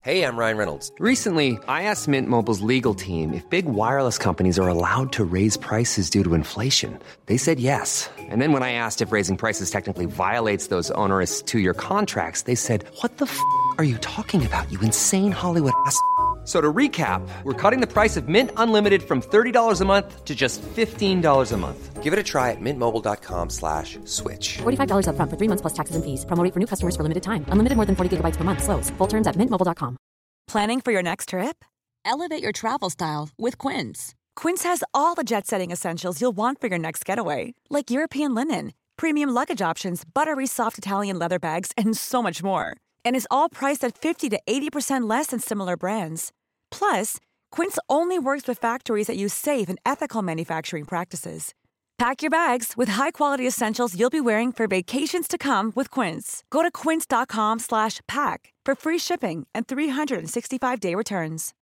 Hey, I'm Ryan Reynolds. Recently, I asked Mint Mobile's legal team if big wireless companies are allowed to raise prices due to inflation. They said yes. And then when I asked if raising prices technically violates those onerous two-year contracts, they said, "What the are you talking about, you insane Hollywood ass?" So to recap, we're cutting the price of Mint Unlimited from $30 a month to just $15 a month. Give it a try at mintmobile.com/switch. $45 up front for 3 months plus taxes and fees. Promo rate for new customers for limited time. Unlimited more than 40 gigabytes per month. Slows full terms at mintmobile.com. Planning for your next trip? Elevate your travel style with Quince. Quince has all the jet-setting essentials you'll want for your next getaway, like European linen, premium luggage options, buttery soft Italian leather bags, and so much more. And is all priced at 50 to 80% less than similar brands. Plus, Quince only works with factories that use safe and ethical manufacturing practices. Pack your bags with high-quality essentials you'll be wearing for vacations to come with Quince. Go to quince.com/pack for free shipping and 365-day returns.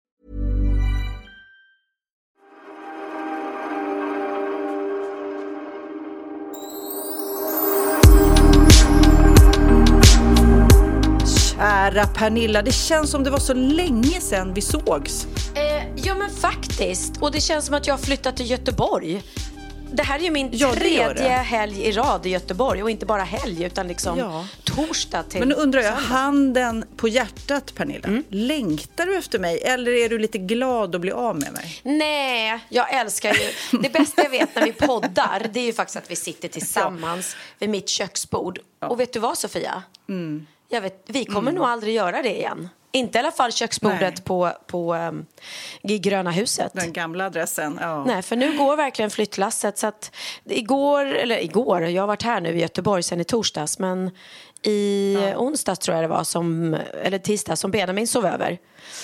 Kära Pernilla, det känns som det var så länge sedan vi sågs. Ja men faktiskt. Och det känns som att jag har flyttat till Göteborg. Det här är ju min tredje helg i rad i Göteborg. Och inte bara helg utan liksom torsdag till. Men nu undrar jag, handen på hjärtat Pernilla, längtar du efter mig eller är du lite glad att bli av med mig? Nej, jag älskar ju. Det bästa jag vet när vi poddar, det är ju faktiskt att vi sitter tillsammans vid mitt köksbord. Och vet du vad Sofia? Jag vet, vi kommer nog aldrig göra det igen. Inte i alla fall köksbordet på Gröna huset. Den gamla adressen, ja. Nej, för nu går verkligen flyttlasset. Så att igår, jag har varit här nu i Göteborg sedan i torsdags. Men i onsdags tror jag det var, eller tisdag, som Benjamin sov över.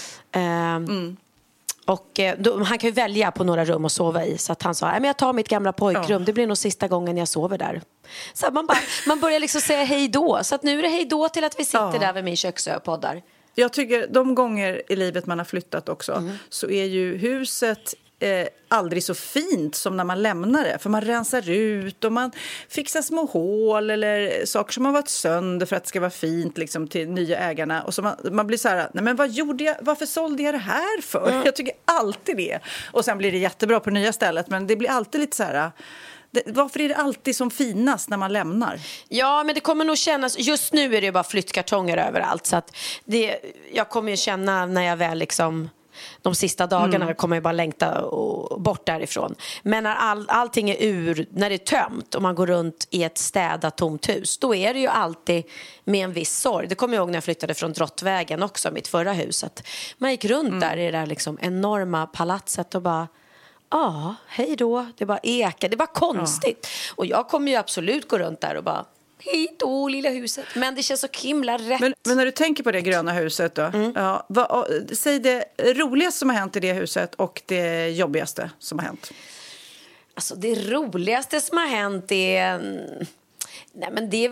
Och han kan ju välja på några rum att sova i. Så att han sa, men jag tar mitt gamla pojkrum. Det blir nog sista gången jag sover där. Så man börjar liksom säga hej då. Så att nu är det hej då till att vi sitter där vid min köksö och poddar. Jag tycker de gånger i livet man har flyttat också så är ju huset aldrig så fint som när man lämnar det. För man rensar ut och man fixar små hål eller saker som har varit sönder för att det ska vara fint liksom, till nya ägarna. Och så man blir så här, nej men vad gjorde jag? Varför sålde jag det här för? Jag tycker alltid det. Och sen blir det jättebra på nya stället, men det blir alltid lite så här... Varför är det alltid som finast när man lämnar? Ja, men det kommer nog kännas... Just nu är det bara flyttkartonger överallt. Så att jag kommer ju känna när jag väl liksom... De sista dagarna kommer jag bara längta bort därifrån. Men när allting är när det är tömt och man går runt i ett städat tomt hus, då är det ju alltid med en viss sorg. Det kommer jag ihåg när jag flyttade från Drottvägen också, mitt förra hus. Att man gick runt där i det där liksom enorma palatset och bara... Ja, hej då. Det bara ekar. Det var konstigt. Och jag kommer ju absolut gå runt där och bara... Hej då, lilla huset. Men det känns så himla rätt. Men när du tänker på det gröna huset då. Säg det roligaste som har hänt i det huset och det jobbigaste som har hänt. Alltså det roligaste som har hänt är... Nej, men det är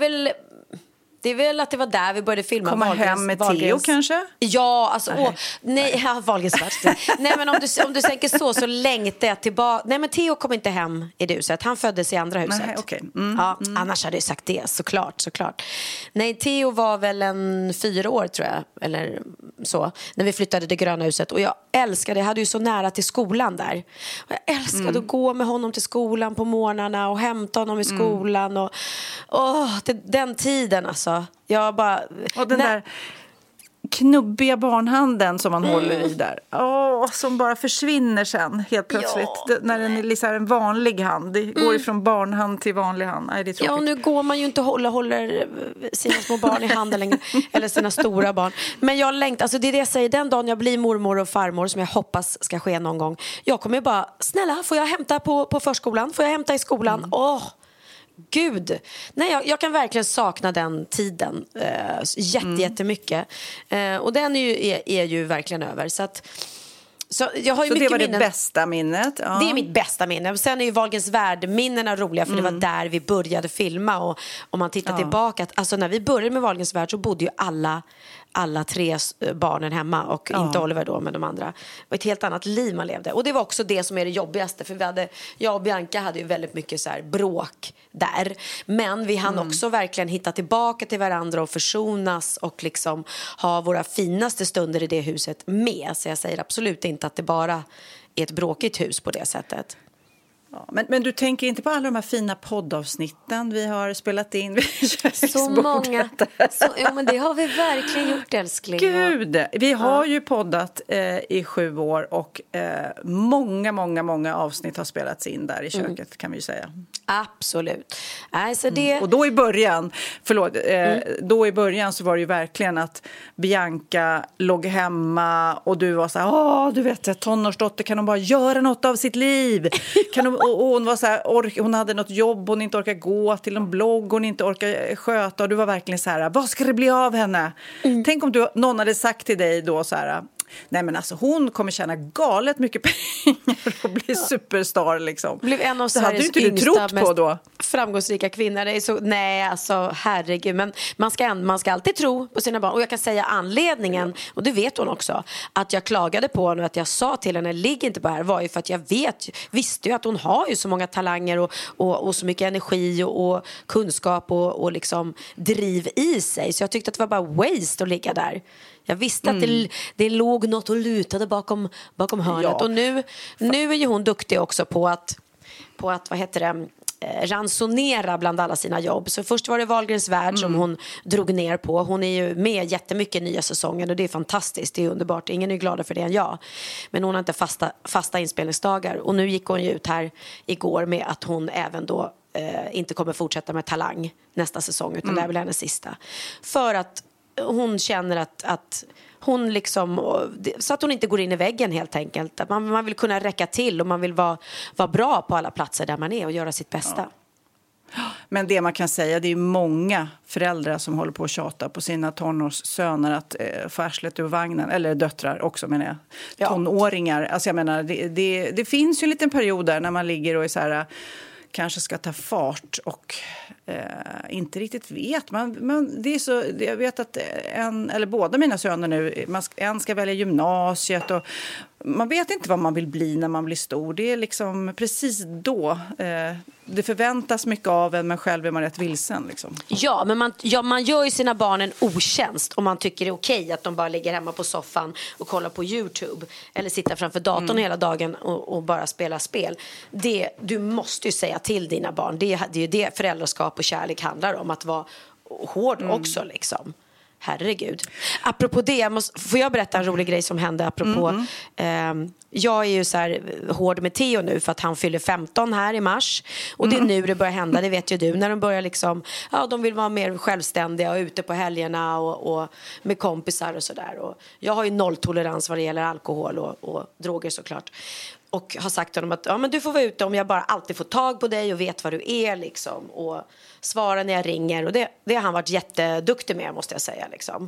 väl att det var där vi började filma. Komma hem med Theo kanske? Ja, alltså Wahlgrens värld. Nej, men om du tänker så längtar jag tillbaka. Nej, men Theo kom inte hem i det huset. Han föddes i andra huset. Nej, okay. Annars hade jag sagt det, såklart. Nej, Theo var väl 4 år tror jag, eller så, när vi flyttade till Gröna huset. Och jag älskade, jag hade ju så nära till skolan där. Och jag älskade att gå med honom till skolan på morgnarna och hämta honom i skolan. Och den tiden alltså. Jag bara... Och den där knubbiga barnhanden som man håller i där. Som bara försvinner sen helt plötsligt. När den är liksom en vanlig hand. Det går ifrån barnhand till vanlig hand. Nej, det är tråkigt. Ja, och nu går man ju inte håller sina små barn i handen längre. Eller sina stora barn. Men jag längtar, alltså det är det jag säger. Den dagen jag blir mormor och farmor, som jag hoppas ska ske någon gång. Jag kommer ju bara, snälla, får jag hämta på förskolan? Får jag hämta i skolan? Gud, nej, jag kan verkligen sakna den tiden jättemycket. Och den är ju verkligen över. Så jag har ju mycket det var minnen. Det bästa minnet? Ja. Det är mitt bästa minne. Sen är ju Wahlgrens värld-minnena roliga, för det var där vi började filma. Och om man tittar tillbaka, alltså när vi började med Wahlgrens värld så bodde ju alla 3 barnen hemma och inte Oliver då, men de andra. Det var ett helt annat liv man levde. Och det var också det som är det jobbigaste, för jag och Bianca hade ju väldigt mycket så här bråk där. Men vi hann också verkligen hitta tillbaka till varandra och försonas och liksom ha våra finaste stunder i det huset med. Så jag säger absolut inte att det bara är ett bråkigt hus på det sättet. Ja, men du tänker inte på alla de här fina poddavsnitten vi har spelat in vid så många. Ja, men det har vi verkligen gjort, älskling. Gud, vi har ju poddat i 7 år och många avsnitt har spelats in där i köket, kan vi ju säga. Absolut. Alltså det... Och då i början så var det ju verkligen att Bianca låg hemma och du var så här, du vet, tonårsdotter, kan hon bara göra något av sitt liv? Kan hon, och hon var så här, hon hade något jobb hon inte orkar gå till, en blogg hon inte orkar sköta, och du var verkligen så här, vad ska det bli av henne? Tänk om någon hade sagt till dig då så här, nej men alltså hon kommer tjäna galet mycket pengar och bli superstar liksom. Blev en av det hade ju inte du trott på då. Framgångsrika kvinnor. Det är så, nej alltså herregud, men man ska alltid tro på sina barn. Och jag kan säga anledningen, och det vet hon också, att jag klagade på henne och att jag sa till henne, ligg inte på det här, var ju för att jag visste ju att hon har ju så många talanger och så mycket energi och kunskap och liksom driv i sig. Så jag tyckte att det var bara waste att ligga där. Jag visste att det låg något och lutade bakom hörnet. Ja. Och nu är ju hon duktig också på att vad heter det, ransonera bland alla sina jobb. Så först var det Wahlgrens värld som hon drog ner på. Hon är ju med jättemycket nya säsongen och det är fantastiskt, det är underbart. Ingen är gladare för det än jag. Men hon har inte fasta inspelningsdagar. Och nu gick hon ju ut här igår med att hon även då inte kommer fortsätta med Talang nästa säsong, utan det är väl hennes sista. För att hon känner att hon liksom, så att hon inte går in i väggen helt enkelt. Att man vill kunna räcka till och man vill vara bra på alla platser där man är och göra sitt bästa. Ja. Men det man kan säga, det är många föräldrar som håller på att tjata på sina tonårssöner att få arslet ur vagnen, eller döttrar också menar jag. Ja. Tonåringar, alltså jag menar det finns ju en liten period där när man ligger och är så här, kanske ska ta fart och inte riktigt vet. Men det är så, jag vet att båda mina söner nu, en ska välja gymnasiet och man vet inte vad man vill bli när man blir stor. Det är liksom precis då det förväntas mycket av en, men själv är man rätt vilsen liksom. Ja, men man gör ju sina barn en otjänst om man tycker det är okej att de bara ligger hemma på soffan och kollar på YouTube eller sitter framför datorn hela dagen och bara spelar spel. Du måste ju säga till dina barn. Det är ju det föräldraskap och kärlek handlar om, att vara hård också liksom. Herregud. Apropå det, får jag berätta en rolig grej som hände apropå jag är ju så här hård med Theo nu för att han fyller 15 här i mars. Och det är nu det börjar hända, det vet ju du. När de börjar liksom, de vill vara mer självständiga och ute på helgerna och med kompisar och sådär. Och jag har ju nolltolerans vad det gäller alkohol och droger såklart. Och har sagt till honom att men du får vara ute om jag bara alltid får tag på dig och vet vad du är liksom. Och svara när jag ringer. Och det har han varit jätteduktig med, måste jag säga liksom.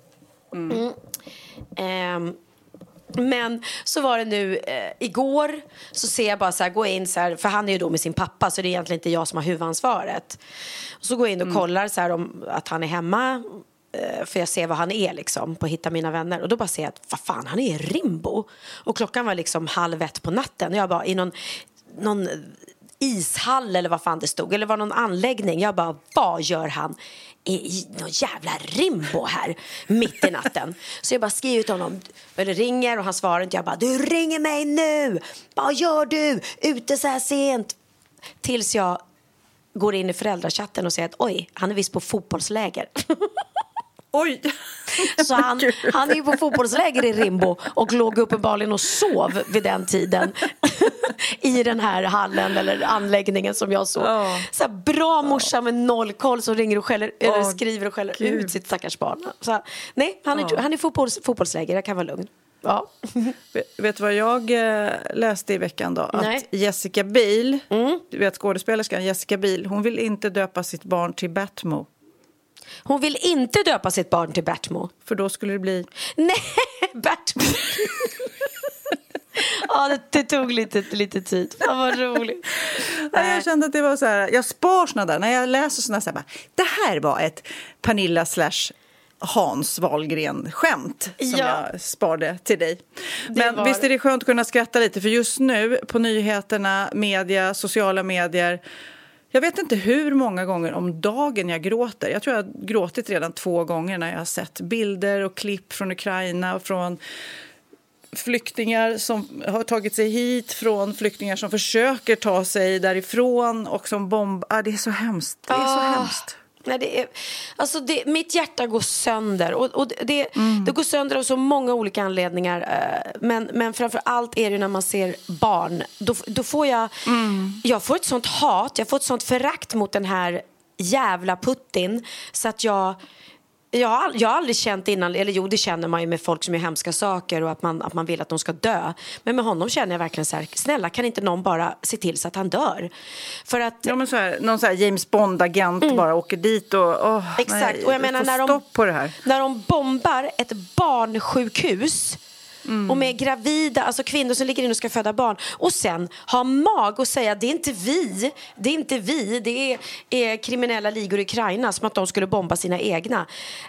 Men så var det nu igår så ser jag bara så här, gå in så här, för han är ju då med sin pappa så det är egentligen inte jag som har huvudansvaret. Och så går jag in och kollar så här om att han är hemma, för jag ser vad han är liksom på Hitta mina vänner, och då bara ser jag att vad fan, han är i Rimbo. Och klockan var liksom 12:30 på natten och jag bara i någon ishall eller vad fan det stod, eller var någon anläggning. Jag bara, vad gör han i någon jävla Rimbo här mitt i natten? Så jag bara skriver till honom, eller ringer, och han svarar inte. Jag bara, du ringer mig nu, vad gör du ute så här sent? Tills jag går in i föräldrachatten och säger att oj, han är visst på fotbollsläger. Oj. Så han är ju på fotbollsläger i Rimbo och låg uppenbarligen och sov vid den tiden i den här hallen eller anläggningen som jag såg. Så här, bra morsa med noll koll som ringer och skäller, eller skriver och skäller ut sitt stackars barn. Så, nej, han är fotbollsläger, jag kan vara lugn. Ja. Vet du vad jag läste i veckan då? Nej. Att Jessica Biel, du vet skådespelerskan Jessica Biel, hon vill inte döpa sitt barn till Batmo. Hon vill inte döpa sitt barn till Batmo. För då skulle det bli... Nej, Batmo. Ja, det tog lite tid. Det var roligt. Jag kände att det var så här... Jag spar såna där. När jag läser såna här... Det här var ett Pernilla / Hans Wahlgren-skämt som jag sparade till dig. Men visst är det skönt att kunna skratta lite, för just nu på nyheterna, media, sociala medier, jag vet inte hur många gånger om dagen jag gråter. Jag tror jag har gråtit redan 2 gånger när jag har sett bilder och klipp från Ukraina och från flyktingar som har tagit sig hit, från flyktingar som försöker ta sig därifrån och som bombar. Det är så hemskt. Det är så hemskt. Nej, mitt hjärta går sönder och det går sönder av så många olika anledningar, men framför allt är det när man ser barn, då får jag får ett sånt hat, jag får ett sånt förakt mot den här jävla Putin, så att jag har aldrig känt innan, eller jo, det känner man ju med folk som gör hemska saker och att man vill att de ska dö. Men med honom känner jag verkligen så här, snälla, kan inte någon bara se till så att han dör? För att... Ja, men någon så här James Bond-agent bara åker dit och... Exakt, nej, och jag menar när de bombar ett barnsjukhus och med gravida, alltså kvinnor som ligger in och ska föda barn, och sen har mag och säga det är inte vi, det är kriminella ligor i Ukraina, som att de skulle bomba sina egna.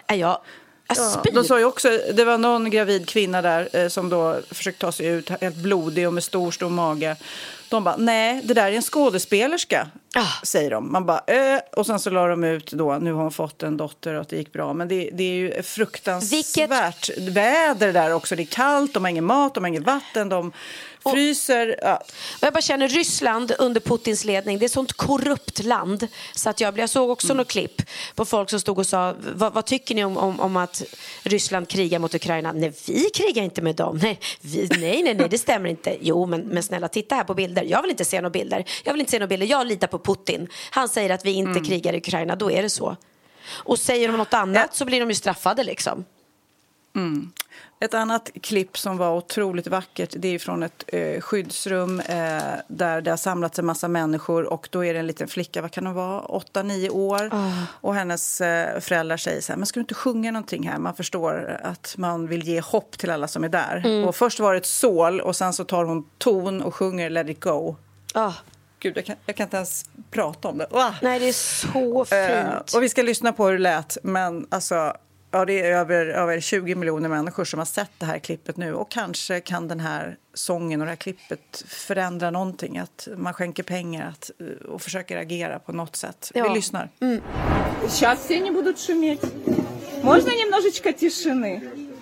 De sa ju också, det var någon gravid kvinna där som då försökte ta sig ut helt blodig och med stor mage. De bara, nej, det där är en skådespelerska, säger de. Man bara, och sen så la de ut då, nu har hon fått en dotter och att det gick bra. Men det är ju fruktansvärt väder där också. Det är kallt, de har ingen mat, de har ingen vatten, de fryser. Och jag bara känner Ryssland under Putins ledning, det är ett sånt korrupt land, så att jag såg också något klipp på folk som stod och sa, vad tycker ni om att Ryssland krigar mot Ukraina? Nej, vi krigar inte med dem. Nej, det stämmer inte. Jo, men snälla, titta här på bilder. Jag vill inte se några bilder. Jag litar på Putin. Han säger att vi inte krigar i Ukraina, då är det så. Och säger de något annat så blir de ju straffade liksom. Ett annat klipp som var otroligt vackert, det är från ett skyddsrum där det har samlats en massa människor, och då är det en liten flicka, vad kan hon vara, 8-9 år, och hennes föräldrar säger så här, men ska du inte sjunga någonting här? Man förstår att man vill ge hopp till alla som är där. Och först var det ett sål, och sen så tar hon ton och sjunger Let it go. Gud, jag kan inte ens prata om det. Nej, det är så fint. Och vi ska lyssna på hur det lät, men alltså... Ja, det är över 20 miljoner människor som har sett det här klippet nu. Och kanske kan den här sången och det här klippet förändra någonting. Att man skänker pengar och försöker agera på något sätt. Vi lyssnar. Сейчас все не будут шуметь. Можно немножечко тишины?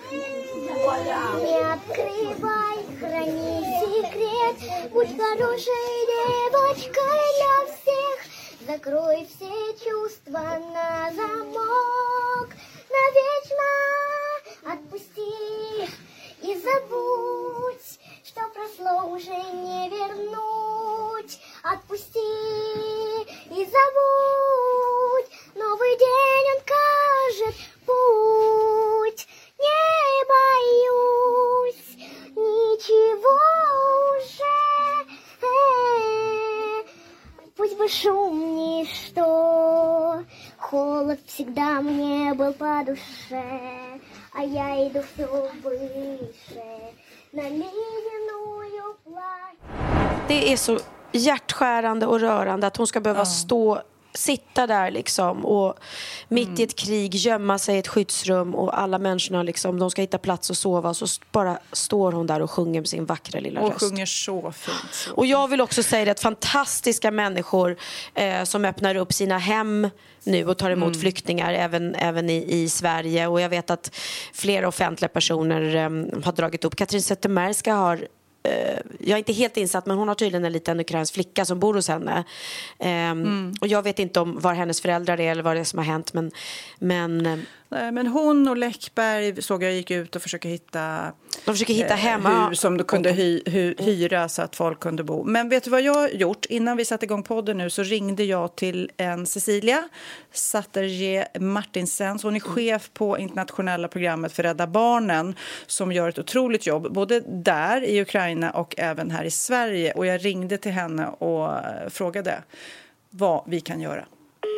Не открывай, храни секрет. Будь хорошей девочкой для всех. Закрой все чувства на замок. Навечно отпусти и забудь, что прошло уже не вернуть. Отпусти и забудь, новый день он кажет путь. Не боюсь ничего уже, пусть бы шум ничто. Холод всегда мне был по душе, а я иду все выше на ледяную плащ. Det är så hjärtskärande och rörande att hon ska behöva sitta där liksom, och mitt i ett krig gömma sig i ett skyddsrum, och alla människorna liksom, de ska hitta plats och sova, och så bara står hon där och sjunger med sin vackra lilla röst. Och sjunger så fint. Och jag vill också säga det, att fantastiska människor som öppnar upp sina hem nu och tar emot flyktingar även i Sverige, och jag vet att flera offentliga personer har dragit upp. Katrin Zetterbergska har jag är inte helt insatt, men hon har tydligen en liten ukrainsk flicka som bor hos henne. Och jag vet inte om var hennes föräldrar är eller vad det är som har hänt, men hon och Läckberg såg jag gick ut och försöker hitta hemma hus som du kunde hyra så att folk kunde bo. Men vet du vad jag har gjort? Innan vi satte igång podden nu så ringde jag till en Cecilia Satterje Martinsen. Hon är chef på internationella programmet för Rädda Barnen, som gör ett otroligt jobb både där i Ukraina och även här i Sverige. Och jag ringde till henne och frågade vad vi kan göra.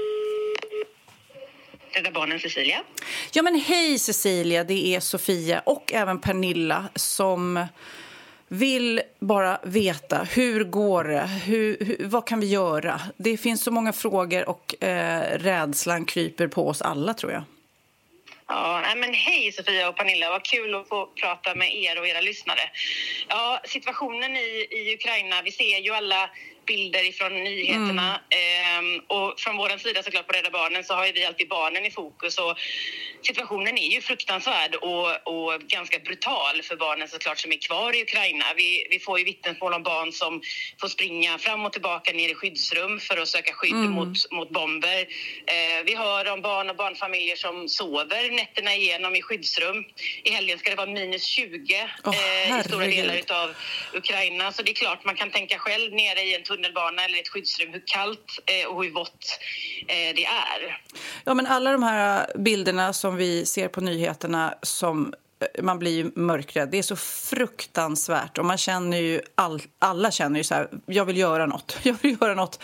Rädda Barnen, Cecilia. Ja, men hej Cecilia, det är Sofia och även Pernilla som vill bara veta hur går det, vad kan vi göra? Det finns så många frågor och rädslan kryper på oss alla, tror jag. Ja, men hej Sofia och Pernilla, vad kul att få prata med er och era lyssnare. Ja, situationen i Ukraina, vi ser ju alla bilder ifrån nyheterna och från vår sida såklart på Rädda Barnen så har ju vi alltid barnen i fokus och situationen är ju fruktansvärd och ganska brutal för barnen såklart som är kvar i Ukraina. Vi får ju vittnesmål om barn som får springa fram och tillbaka ner i skyddsrum för att söka skydd mot bomber. Vi hör om barn och barnfamiljer som sover nätterna igenom i skyddsrum. I helgen ska det vara minus 20 i stora delar av Ukraina. Så det är klart man kan tänka själv nere i en tunnelbana eller ett skyddsrum hur kallt och hur vått det är. Ja, men alla de här bilderna som vi ser på nyheterna som man blir ju mörkrädd. Det är så fruktansvärt och man känner ju alla känner ju så här, jag vill göra något.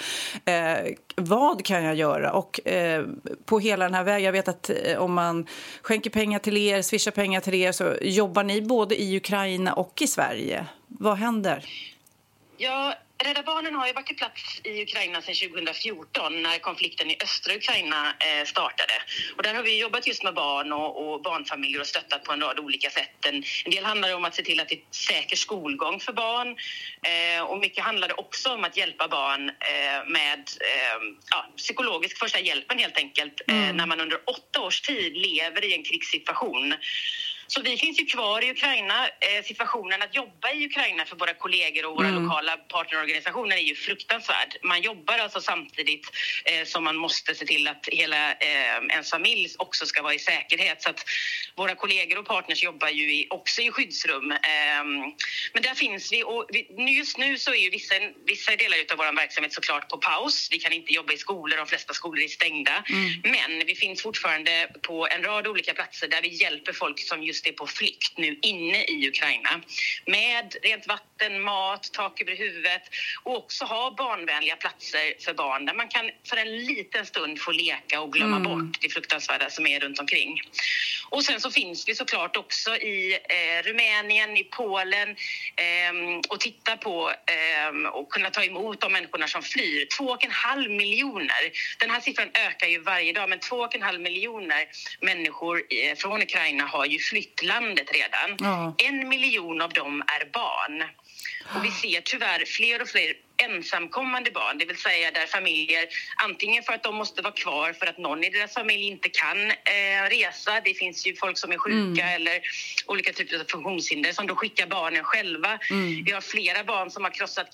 Vad kan jag göra? Och på hela den här vägen, jag vet att om man skänker pengar till er, swishar pengar till er så jobbar ni både i Ukraina och i Sverige. Vad händer? Ja, Rädda Barnen har ju varit i plats i Ukraina sedan 2014 när konflikten i östra Ukraina startade. Och där har vi jobbat just med barn och barnfamiljer och stöttat på en rad olika sätt. En del handlar om att se till att det är säker skolgång för barn. Och mycket handlar det också om att hjälpa barn med psykologisk första hjälpen helt enkelt. När man under 8 års tid lever i en krigssituation. Så vi finns ju kvar i Ukraina. Situationen att jobba i Ukraina för våra kollegor och våra lokala partnerorganisationer är ju fruktansvärd. Man jobbar alltså samtidigt som man måste se till att hela ens familj också ska vara i säkerhet. Så att våra kollegor och partners jobbar ju också i skyddsrum. Men där finns vi och just nu så är ju vissa delar av vår verksamhet såklart på paus. Vi kan inte jobba i skolor, de flesta skolor är stängda. Men vi finns fortfarande på en rad olika platser där vi hjälper folk som just är på flykt nu inne i Ukraina med rent vatten, mat, tak över huvudet och också ha barnvänliga platser för barn där man kan för en liten stund få leka och glömma bort det fruktansvärda som är runt omkring. Och sen så finns vi såklart också i Rumänien, i Polen och titta på och kunna ta emot de människorna som flyr. 2,5 miljoner. Den här siffran ökar ju varje dag men 2,5 miljoner människor från Ukraina har ju flytt landet redan. 1 miljon av dem är barn. Och vi ser tyvärr fler och fler ensamkommande barn, det vill säga där familjer antingen för att de måste vara kvar för att någon i deras familj inte kan resa. Det finns ju folk som är sjuka eller olika typer av funktionshinder som då skickar barnen själva. Vi har flera barn som har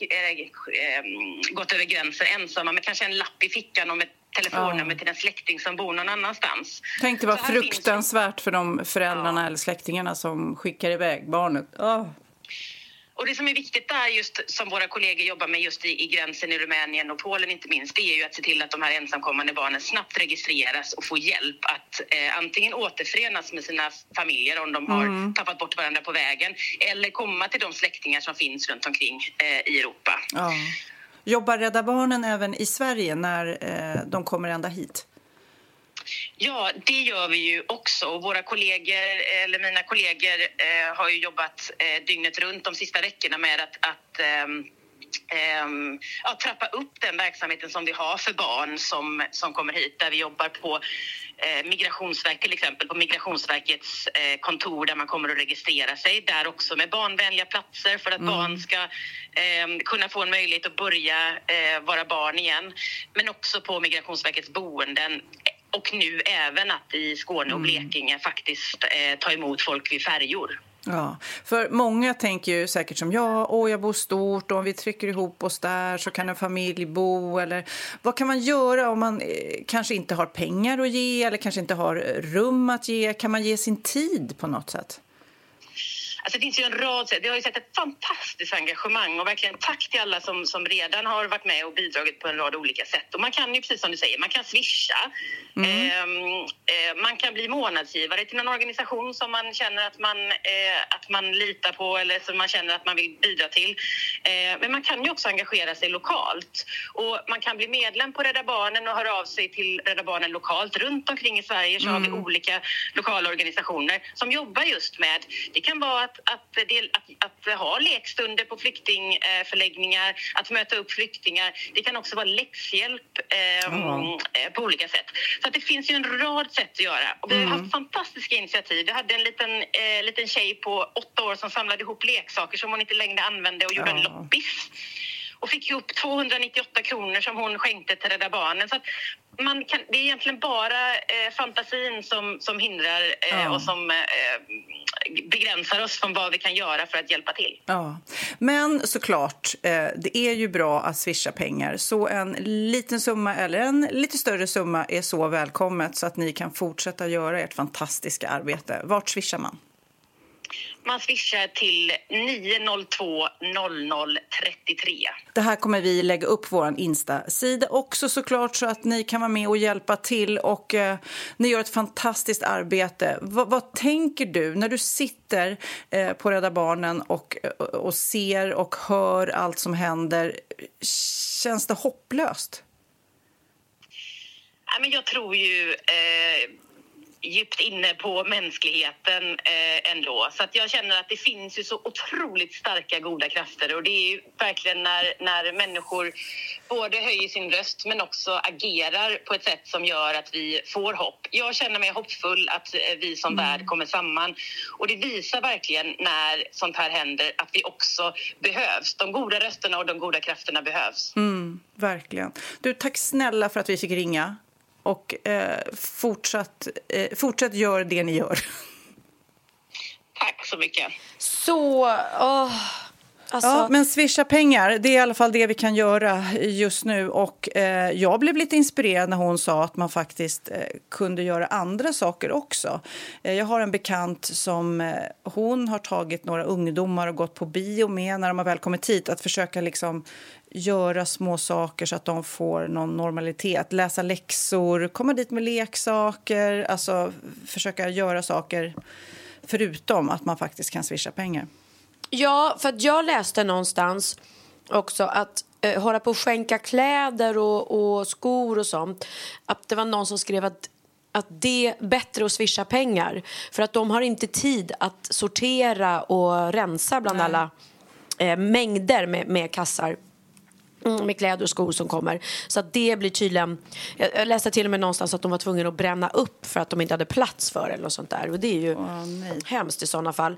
gått över gränser ensamma med kanske en lapp i fickan om ett telefonnummer till en släkting som bor någon annanstans. Tänk det var fruktansvärt för de föräldrarna eller släktingarna som skickar iväg barnet. Och det som är viktigt där just som våra kollegor jobbar med just i gränsen i Rumänien och Polen inte minst, det är ju att se till att de här ensamkommande barnen snabbt registreras och får hjälp att antingen återförenas med sina familjer om de har tappat bort varandra på vägen eller komma till de släktingar som finns runt omkring i Europa. Jobbar Rädda Barnen även i Sverige när de kommer ända hit? Ja, det gör vi ju också. Och våra kollegor, eller mina kollegor, har ju jobbat dygnet runt de sista veckorna med att trappa upp den verksamheten som vi har för barn som kommer hit. Där vi jobbar på Migrationsverket till exempel, på Migrationsverkets kontor där man kommer att registrera sig. Där också med barnvänliga platser för att barn ska kunna få en möjlighet att börja vara barn igen. Men också på Migrationsverkets boenden. Och nu även att i Skåne och Blekinge faktiskt ta emot folk vid färjor. Ja, för många tänker ju säkert som jag bor stort och om vi trycker ihop oss där så kan en familj bo. Eller vad kan man göra om man kanske inte har pengar att ge eller kanske inte har rum att ge? Kan man ge sin tid på något sätt? Alltså det finns ju en rad, vi har ju sett ett fantastiskt engagemang och verkligen tack till alla som redan har varit med och bidragit på en rad olika sätt. Och man kan ju precis som du säger, man kan swisha, man kan bli månadsgivare till någon organisation som man känner att man litar på eller som man känner att man vill bidra till. Men man kan ju också engagera sig lokalt och man kan bli medlem på Rädda Barnen och höra av sig till Rädda Barnen lokalt. Runt omkring i Sverige så har vi olika lokala organisationer som jobbar just med, det kan vara att att ha lekstunder på flyktingförläggningar, att möta upp flyktingar. Det kan också vara läxhjälp på olika sätt. Så att det finns ju en rad sätt att göra. Och vi har haft fantastiska initiativ. Vi hade en liten tjej på 8 år som samlade ihop leksaker som hon inte längre använde och gjorde en loppis. Och fick ihop 298 kronor som hon skänkte till Rädda Barnen. Så att det är egentligen bara fantasin som hindrar och som begränsar oss från vad vi kan göra för att hjälpa till. Ja. Men såklart, det är ju bra att swisha pengar. Så en liten summa eller en lite större summa är så välkommet så att ni kan fortsätta göra ert fantastiska arbete. Vart swishar man? Man swishar till 902 00 33. Det här kommer vi lägga upp på vår Insta-sida också såklart så att ni kan vara med och hjälpa till och ni gör ett fantastiskt arbete. Vad tänker du när du sitter på Rädda Barnen och ser och hör allt som händer? Känns det hopplöst? Ja, men jag tror ju djupt inne på mänskligheten ändå. Så att jag känner att det finns ju så otroligt starka goda krafter och det är ju verkligen när människor både höjer sin röst men också agerar på ett sätt som gör att vi får hopp. Jag känner mig hoppfull att vi som värld kommer samman och det visar verkligen när sånt här händer att vi också behövs. De goda rösterna och de goda krafterna behövs. Verkligen. Du, tack snälla för att vi fick ringa. Och fortsätt gör det ni gör. Tack så mycket. Ja, men swisha pengar, det är i alla fall det vi kan göra just nu. Och jag blev lite inspirerad när hon sa att man faktiskt kunde göra andra saker också. Jag har en bekant som hon har tagit några ungdomar och gått på bio med när de har väl kommit hit. Att försöka liksom göra små saker så att de får någon normalitet. Läsa läxor, komma dit med leksaker. Alltså försöka göra saker förutom att man faktiskt kan swisha pengar. Ja, för att jag läste någonstans också att hålla på att skänka kläder och skor och sånt. Att det var någon som skrev att det är bättre att swisha pengar. För att de har inte tid att sortera och rensa bland alla mängder med kassar. Med kläder och skor som kommer. Så att det blir tydligen. Jag läste till och med någonstans att de var tvungna att bränna upp för att de inte hade plats för eller något sånt där. Och det är ju hemskt i sådana fall.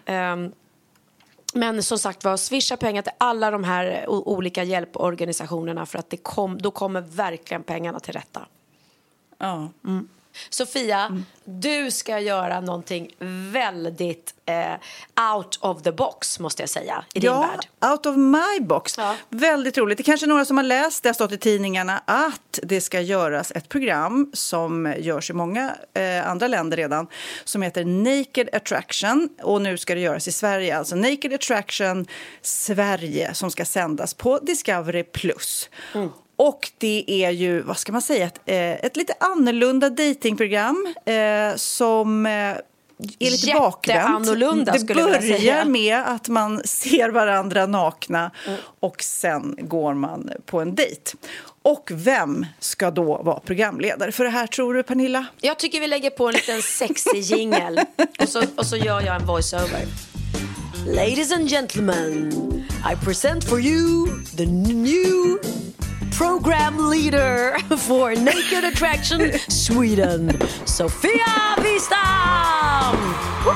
Men som sagt var, swisha pengar till alla de här olika hjälporganisationerna för att då kommer verkligen pengarna till rätta. Ja. Sofia, du ska göra någonting väldigt out of the box, måste jag säga, i din värld. Out of my box. Ja. Väldigt roligt. Det är kanske några som har läst, det har stått i tidningarna, att det ska göras ett program som görs i många andra länder redan, som heter Naked Attraction. Och nu ska det göras i Sverige. Alltså Naked Attraction Sverige, som ska sändas på Discovery+. Och det är ju, vad ska man säga, ett lite annorlunda datingprogram som är lite bakvänt. Det börjar med att man ser varandra nakna och sen går man på en dejt. Och vem ska då vara programledare för det här, tror du, Pernilla? Jag tycker vi lägger på en liten sexy jingle och så gör jag en voiceover. Ladies and gentlemen, I present for you the new program leader for Naked Attraction Sweden, Sofia Wistam!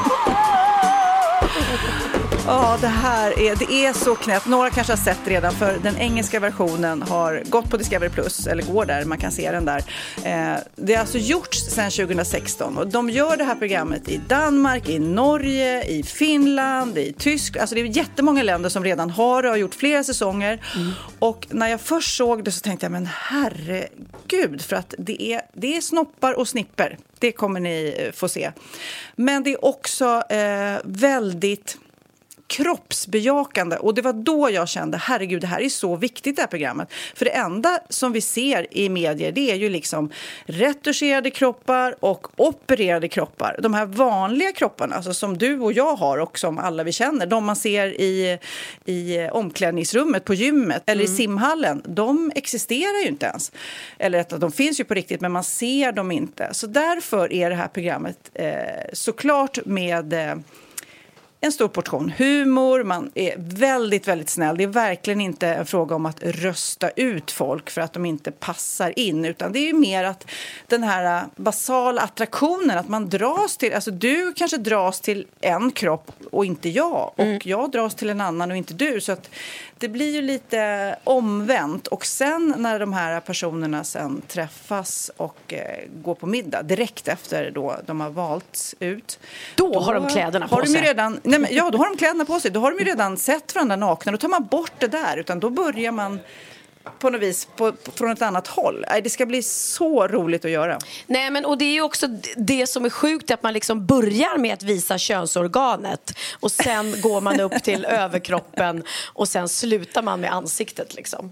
Ja, det är så knäppt. Några kanske har sett redan, för den engelska versionen har gått på Discovery Plus, eller går där, man kan se den där. Det har alltså gjorts sedan 2016 och de gör det här programmet i Danmark, i Norge, i Finland, i Tyskland. Alltså det är jättemånga länder som redan har det och har gjort flera säsonger. Och när jag först såg det så tänkte jag, men herregud, för att det är snoppar och snipper. Det kommer ni få se. Men det är också väldigt kroppsbejakande, och det var då jag kände, herregud, det här är så viktigt, det här programmet. För det enda som vi ser i medier, det är ju liksom retuscherade kroppar och opererade kroppar. De här vanliga kropparna, alltså som du och jag har och som alla vi känner, de man ser i omklädningsrummet på gymmet eller i simhallen, de existerar ju inte ens. Eller att de finns ju på riktigt, men man ser dem inte. Så därför är det här programmet såklart med en stor portion humor, man är väldigt, väldigt snäll. Det är verkligen inte en fråga om att rösta ut folk för att de inte passar in, utan det är ju mer att den här basala attraktionen, att man dras till, alltså du kanske dras till en kropp och inte jag, och jag dras till en annan och inte du, så att det blir ju lite omvänt. Och sen när de här personerna sen träffas och går på middag direkt efter då de har valts ut, då har de kläderna på sig. Då har de kläderna på sig. Då har de ju redan sett varandra nakna. Då tar man bort det där, utan då börjar man på något vis från ett annat håll. Det ska bli så roligt att göra. Nej, men och det är ju också det som är sjukt, att man liksom börjar med att visa könsorganet och sen går man upp till överkroppen och sen slutar man med ansiktet liksom.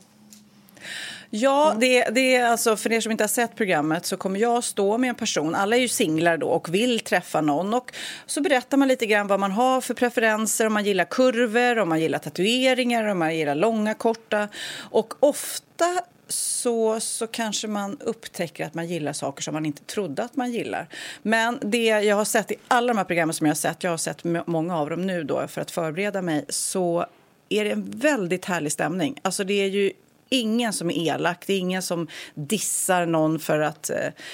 Ja, det är alltså, för er som inte har sett programmet så kommer jag stå med en person, alla är ju singlar då och vill träffa någon, och så berättar man lite grann vad man har för preferenser, om man gillar kurvor, om man gillar tatueringar, om man gillar långa, korta, och ofta så kanske man upptäcker att man gillar saker som man inte trodde att man gillar. Men det jag har sett i alla de här programmen som jag har sett många av dem nu då för att förbereda mig, så är det en väldigt härlig stämning. Alltså det är ju ingen som är elak, det är ingen som dissar någon för att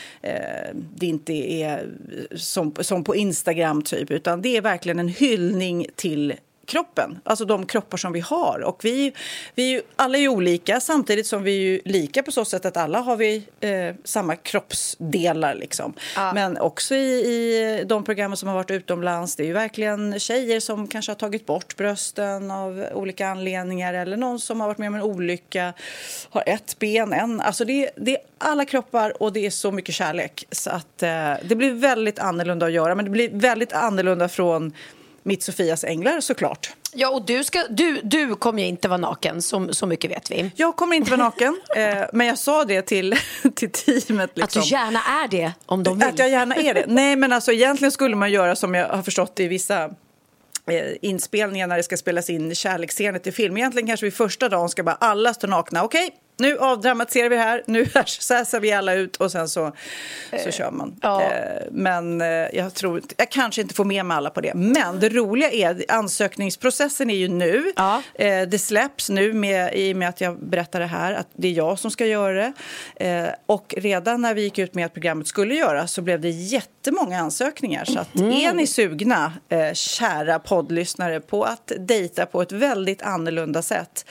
det inte är som på Instagram typ, utan det är verkligen en hyllning till kroppen, alltså de kroppar som vi har, och vi alla är ju olika, samtidigt som vi är ju lika på så sätt att alla har vi samma kroppsdelar liksom. Men också i de programmen som har varit utomlands, det är ju verkligen tjejer som kanske har tagit bort brösten av olika anledningar, eller någon som har varit med om en olycka, har ett ben, alltså det är alla kroppar, och det är så mycket kärlek, så att det blir väldigt annorlunda att göra, men det blir väldigt annorlunda från Mitt Sofias änglar såklart. Ja, och du kommer ju inte vara naken, så mycket vet vi. Jag kommer inte vara naken, men jag sa det till teamet. Liksom. Att du gärna är det, om de vill. Att jag gärna är det. Nej, men alltså egentligen skulle man göra som jag har förstått i vissa inspelningar när det ska spelas in kärleksscener till film. Egentligen kanske vi första dagen ska bara alla stå nakna. Okej, nu avdramatiserar vi här. Nu ser vi alla ut och sen så kör man. Ja. Men jag kanske inte får med mig alla på det. Men det roliga är, ansökningsprocessen är ju nu. Ja. Det släpps nu i och med att jag berättar det här, att det är jag som ska göra det. Och redan när vi gick ut med att programmet skulle göras så blev det jättemånga ansökningar. Så att är ni sugna, kära poddlyssnare, på att dejta på ett väldigt annorlunda sätt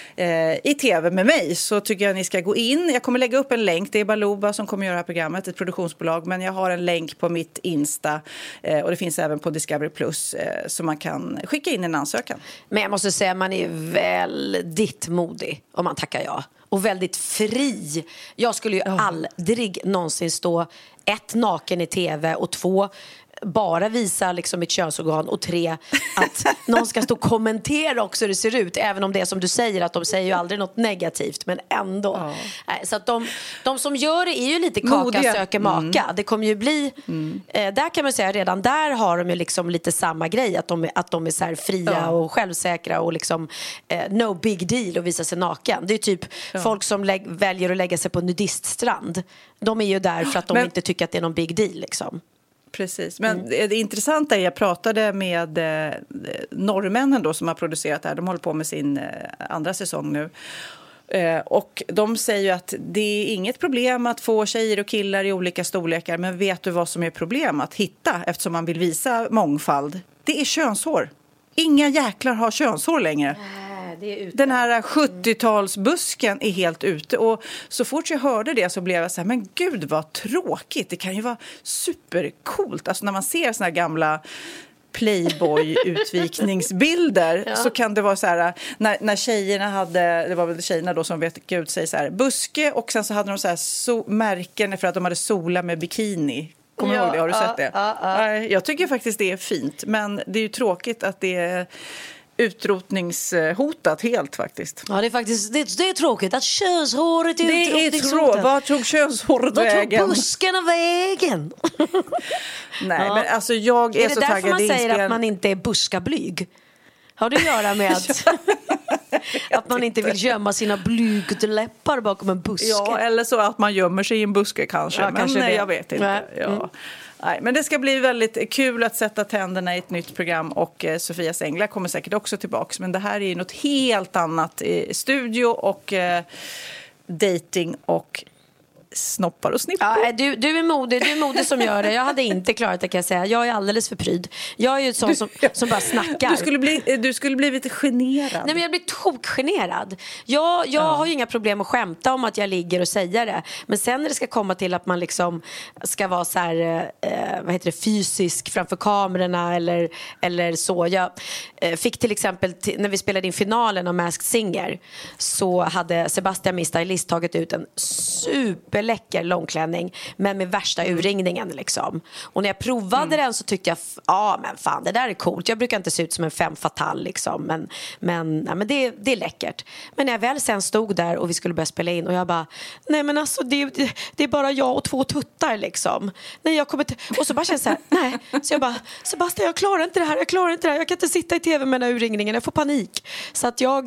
i tv med mig, så tycker jag ni ska gå in. Jag kommer lägga upp en länk. Det är Baluba som kommer göra det här programmet, ett produktionsbolag, men jag har en länk på mitt Insta och det finns även på Discovery Plus, så man kan skicka in en ansökan. Men jag måste säga, man är väldigt modig om man tackar ja. Och väldigt fri. Jag skulle ju aldrig någonsin stå 1 naken i tv och 2 bara visa liksom mitt könsorgan, och 3 att någon ska stå och kommentera också hur det ser ut, även om det är som du säger, att de säger ju aldrig något negativt, men ändå. Så att de som gör det är ju lite kaka söker maka. Det kommer ju bli där kan man säga, redan där har de ju liksom lite samma grej, att de är så här fria och självsäkra och liksom no big deal att visa sig naken. Det är typ folk som väljer att lägga sig på nudiststrand. De är ju där för att de inte tycker att det är någon big deal liksom. Precis, men det intressanta är, jag pratade med norrmännen då som har producerat det här. De håller på med sin andra säsong nu. Och de säger ju att det är inget problem att få tjejer och killar i olika storlekar. Men vet du vad som är problem att hitta, eftersom man vill visa mångfald? Det är könshår. Inga jäklar har könshår längre. Den här 70-talsbusken är helt ute, och så fort jag hörde det så blev jag så här, men gud vad tråkigt, det kan ju vara supercoolt, alltså när man ser såna här gamla Playboy-utvikningsbilder så kan det vara så här, när tjejerna hade, det var väl tjejerna då som vet Gud säger så här, buske, och sen så hade de så här märken för att de hade sola med bikini. Kommer du ihåg det? Har du sett det? Jag tycker faktiskt det är fint, men det är ju tråkigt att det är utrotningshotat helt faktiskt. Ja, det är faktiskt det är tråkigt att könshåret är utrotningshotat. Vad tog könshåret vägen? Vad tog buskarna vägen? Nej, men alltså jag är så taggad. Är det därför man säger att man inte är buskablyg? Har det att göra med att man inte vill gömma sina blygdläppar bakom en buske? Ja, eller så att man gömmer sig i en buske kanske. Ja, men kanske nej, jag vet inte. Nej, men det ska bli väldigt kul att sätta tänderna i ett nytt program och Sofias Änglar kommer säkert också tillbaka. Men det här är ju något helt annat i studio och dating och snoppar och snippor. Ja, du är modig som gör det. Jag hade inte klarat det, kan jag säga. Jag är alldeles för pryd. Jag är ju ett sånt som bara snackar. Du skulle bli lite generad. Nej, men jag blir tokgenerad. Jag har ju inga problem att skämta om att jag ligger och säger det. Men sen när det ska komma till att man liksom ska vara så här, fysisk framför kamerorna eller så. Jag fick till exempel, när vi spelade in finalen av Masked Singer, så hade Sebastian, min stylist, tagit ut en superläcker långklänning men med värsta urringningen liksom. Och när jag provade den så tyckte jag men fan, det där är coolt. Jag brukar inte se ut som en femme fatale liksom, men det är läckert. Men när jag väl sen stod där och vi skulle börja spela in och jag bara, nej men alltså det är bara jag och 2 tuttar liksom. Nej, jag kommer och så bara känns så här, nej. Så jag bara, Sebastian, jag klarar inte det här. Jag kan inte sitta i tv med den här urringningen. Jag får panik. Så att jag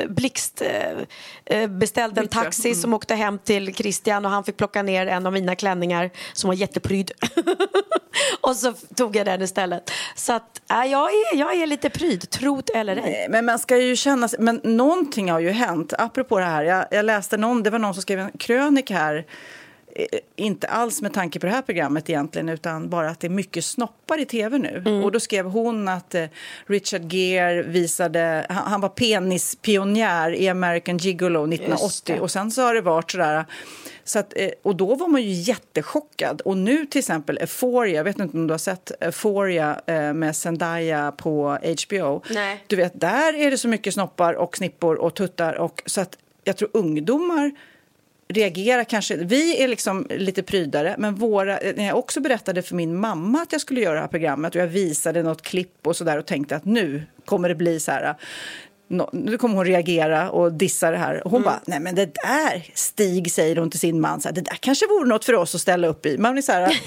beställde en taxi som åkte hem till Christian och han fick plocka ner en av mina klänningar som var jättepryd. Och så tog jag den istället. Så att jag är lite pryd, trot eller ej. Men man ska ju känna sig, men någonting har ju hänt. Apropå det här, jag läste det var någon som skrev en krönik här. Inte alls med tanke på det här programmet egentligen, utan bara att det är mycket snoppar i tv nu. Och då skrev hon att Richard Gere visade, han var penispionjär i American Gigolo 1980 och sen så har det varit sådär. Så att, och då var man ju jättechockad. Och nu till exempel Euphoria, jag vet inte om du har sett Euphoria med Zendaya på HBO. Nej. Du vet, där är det så mycket snoppar och snippor och tuttar. Och, så att jag tror ungdomar reagera kanske, vi är liksom lite prydare, men när jag också berättade för min mamma att jag skulle göra det här programmet och jag visade något klipp och sådär och tänkte att nu kommer det bli så här, nu kommer hon reagera och dissa det här. Och hon bara, nej men det där, Stig, säger hon till sin man, så här, det där kanske vore något för oss att ställa upp i. Man blir så här,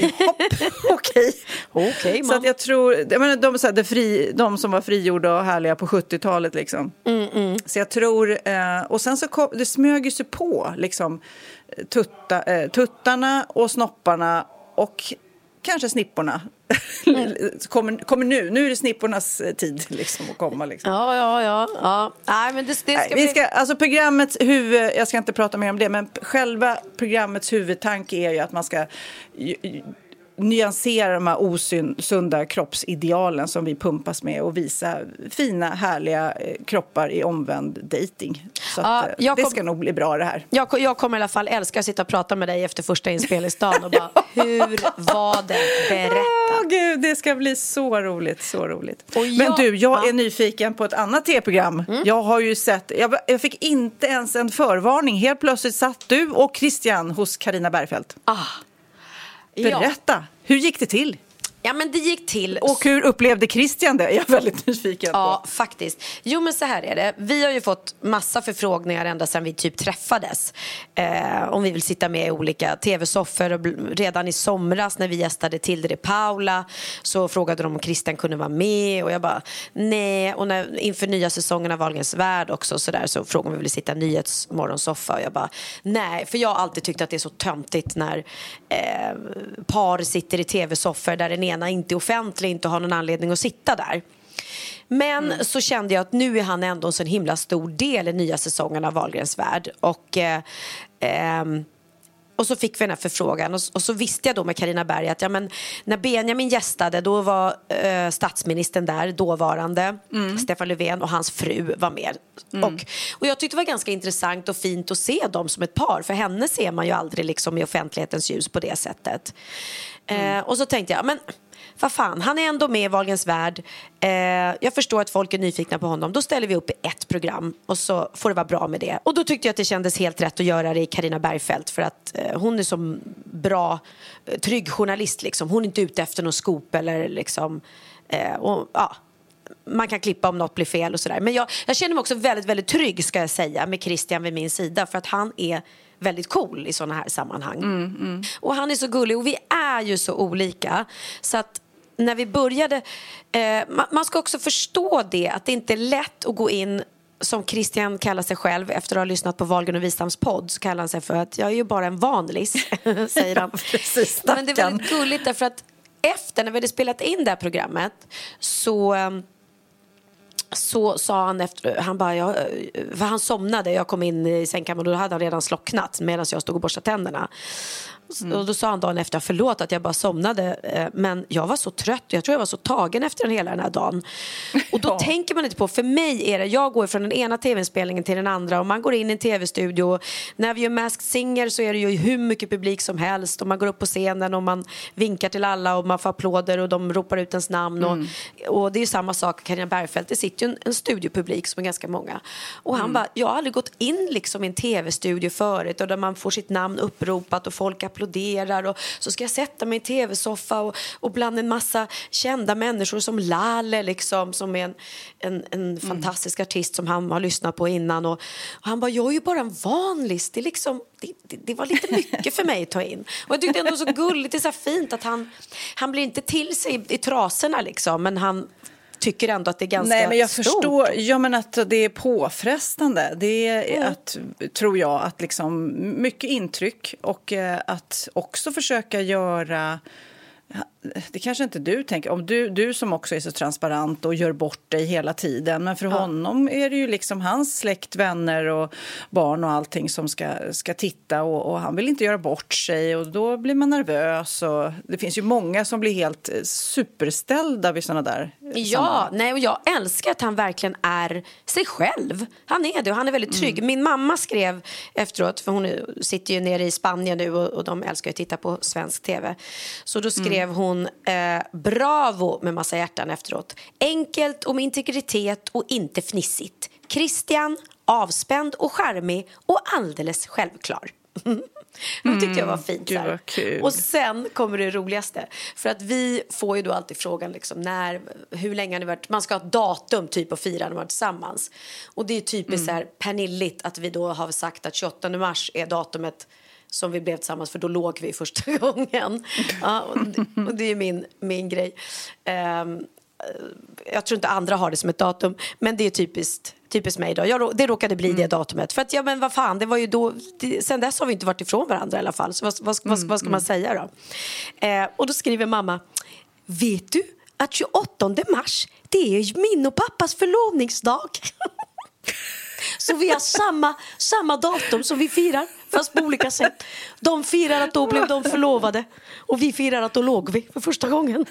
okej. Så att jag tror, jag menar, de som var frigjorda och härliga på 70-talet liksom. Så jag tror, och sen så det smög ju sig på liksom tuttarna och snopparna och kanske snipporna. Kommer nu är det snippornas tid liksom att komma liksom. Ja. Nej, men det ska alltså programmets huvud, jag ska inte prata mer om det, men själva programmets huvudtanke är ju att man ska nyansera de här osunda kroppsidealen som vi pumpas med och visa fina, härliga kroppar i omvänd dating. Så att, det ska nog bli bra det här. Jag kommer i alla fall älska att sitta och prata med dig efter första inspelningsdagen och bara, hur var det? Berätta. Gud, det ska bli så roligt. Men du, jag är nyfiken på ett annat tv-program. Jag har ju sett, jag fick inte ens en förvarning. Helt plötsligt satt du och Christian hos Carina Bergfeldt. Berätta, hur gick det till? Ja, men det gick till. Och hur upplevde Christian det? Jag är väldigt nyfiken på. Ja, faktiskt. Jo, men så här är det. Vi har ju fått massa förfrågningar ända sedan vi typ träffades. Om vi vill sitta med i olika tv-soffor. Och redan i somras när vi gästade Tilde de Paula så frågade de om Christian kunde vara med. Och jag bara, nej. Och inför nya säsongen av Wahlgrens värld också så frågade om vi ville sitta i nyhetsmorgonsoffa. Och jag bara, nej. För jag har alltid tyckt att det är så töntigt när par sitter i tv-soffor där den ena inte är offentlig, inte har någon anledning att sitta där. Men så kände jag att nu är han ändå en så himla stor del i nya säsongen av Wahlgrens värld. Och så fick vi den här förfrågan och så visste jag då med Carina Berg att men när Benjamin gästade då var statsministern där, dåvarande Stefan Löfven och hans fru var med. Och jag tyckte det var ganska intressant och fint att se dem som ett par, för henne ser man ju aldrig liksom i offentlighetens ljus på det sättet. Och så tänkte jag, men vad fan, han är ändå med i Wahlgrens värld. Jag förstår att folk är nyfikna på honom. Då ställer vi upp i ett program och så får det vara bra med det. Och då tyckte jag att det kändes helt rätt att göra det i Carina Bergfeldt, för att hon är som bra, trygg journalist liksom. Hon är inte ute efter någon scoop eller liksom man kan klippa om något blir fel och sådär. Men jag känner mig också väldigt, väldigt trygg, ska jag säga, med Christian vid min sida, för att han är väldigt cool i såna här sammanhang. Och han är så gullig och vi är ju så olika. Så att när vi började, man ska också förstå det, att det inte är lätt att gå in, som Christian kallar sig själv efter att ha lyssnat på Wahlgren och Wistams podd, så kallar han sig för att jag är ju bara en vanlis, säger han. Precis, men det är väldigt gulligt därför att efter, när vi hade spelat in det här programmet, så sa han efter, han bara, för han somnade, jag kom in i sängkammaren och då hade han redan slocknat medan jag stod och borstade tänderna. Och då sa han dagen efter, förlåt att jag bara somnade, men jag var så trött, jag tror jag var så tagen efter hela den här dagen. Och då tänker man inte på, för mig är det, jag går från den ena tv-inspelningen till den andra och man går in i en tv-studio, när vi gör Masked Singer så är det ju hur mycket publik som helst och man går upp på scenen och man vinkar till alla och man får applåder och de ropar ut ens namn och det är ju samma sak, Carina Bergfeldt, det sitter ju en studiopublik som är ganska många och han bara, jag har aldrig gått in liksom i en tv-studio förut och där man får sitt namn uppropat och folk applåderar och så ska jag sätta mig i en tv-soffa och bland en massa kända människor som Lalle liksom, som är en fantastisk artist som han har lyssnat på innan och han bara, jag är ju bara en vanlig, det är liksom det var lite mycket för mig att ta in och jag tyckte ändå så gulligt, det är så fint att han blir inte till sig i trasorna liksom, men han tycker ändå att det är ganska Nej, men jag stort. förstår, ja, men att det är påfrestande. Det är att, tror jag, att liksom mycket intryck och att också försöka göra, det kanske inte du tänker, om du som också är så transparent och gör bort dig hela tiden, men för honom är det ju liksom hans släkt, vänner och barn och allting som ska titta och han vill inte göra bort sig och då blir man nervös och det finns ju många som blir helt superställda vid sådana där och jag älskar att han verkligen är sig själv. Han är det och han är väldigt trygg. Min mamma skrev efteråt, för hon sitter ju nere i Spanien nu och de älskar att titta på svensk tv, så då skrev hon bravo med massa hjärtan efteråt. Enkelt och med integritet och inte fnissigt. Christian, avspänd och charmig och alldeles självklar. Det tyckte jag var fint. Och sen kommer det roligaste. För att vi får ju då alltid frågan liksom, hur länge har ni varit, man ska ha ett datum typ och fira när man varit tillsammans. Och det är typiskt så här pernilligt att vi då har sagt att 28 mars är datumet som vi blev tillsammans, för då låg vi första gången. Ja, och det är min grej. Jag tror inte andra har det som ett datum, men det är typiskt mig då. Det råkade bli det datumet. För att, men vad fan, det var ju då, sen dess har vi inte varit ifrån varandra i alla fall. Så vad ska man säga då? Och då skriver mamma, vet du att 28 mars, det är ju min och pappas förlovningsdag. Så vi har samma datum som vi firar, fast på olika sätt. De firar att då blev de förlovade och vi firar att då låg vi för första gången.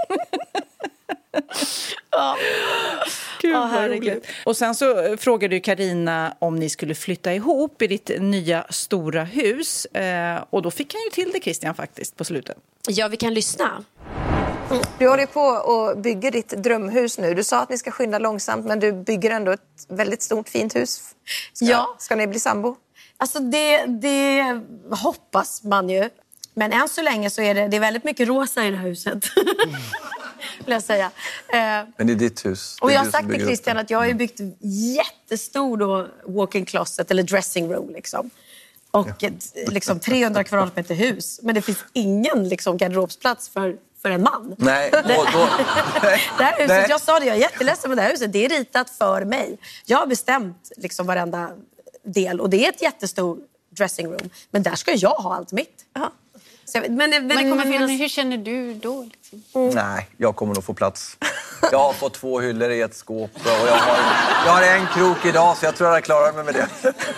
Gud, vad roligt. Och sen så frågade ju Carina om ni skulle flytta ihop i ditt nya stora hus. Och då fick han ju till det, Christian, faktiskt på slutet. Ja, vi kan lyssna. Du håller på och bygger ditt drömhus nu. Du sa att ni ska skynda långsamt, men du bygger ändå ett väldigt stort, fint hus. Ska ni bli sambo? Alltså det hoppas man ju. Men än så länge så är det är väldigt mycket rosa i det här huset. Vill jag säga. Men det är ditt hus. Och jag har sagt till Christian att jag har ju byggt jättestor då walk-in closet eller dressing room liksom. Och ett liksom 300 kvadratmeter hus. Men det finns ingen liksom garderobsplats för en man. Nej. Det här huset, jag sa det, jag är jätteledsen med det här huset. Det är ritat för mig. Jag har bestämt liksom varenda del. Och det är ett jättestor dressing room. Men där ska jag ha allt mitt. Ja. Men hur känner du då? Liksom? Nej, jag kommer nog få plats. Jag har fått 2 hyllor i ett skåp. Och jag har en krok idag, så jag tror jag klarar mig med det.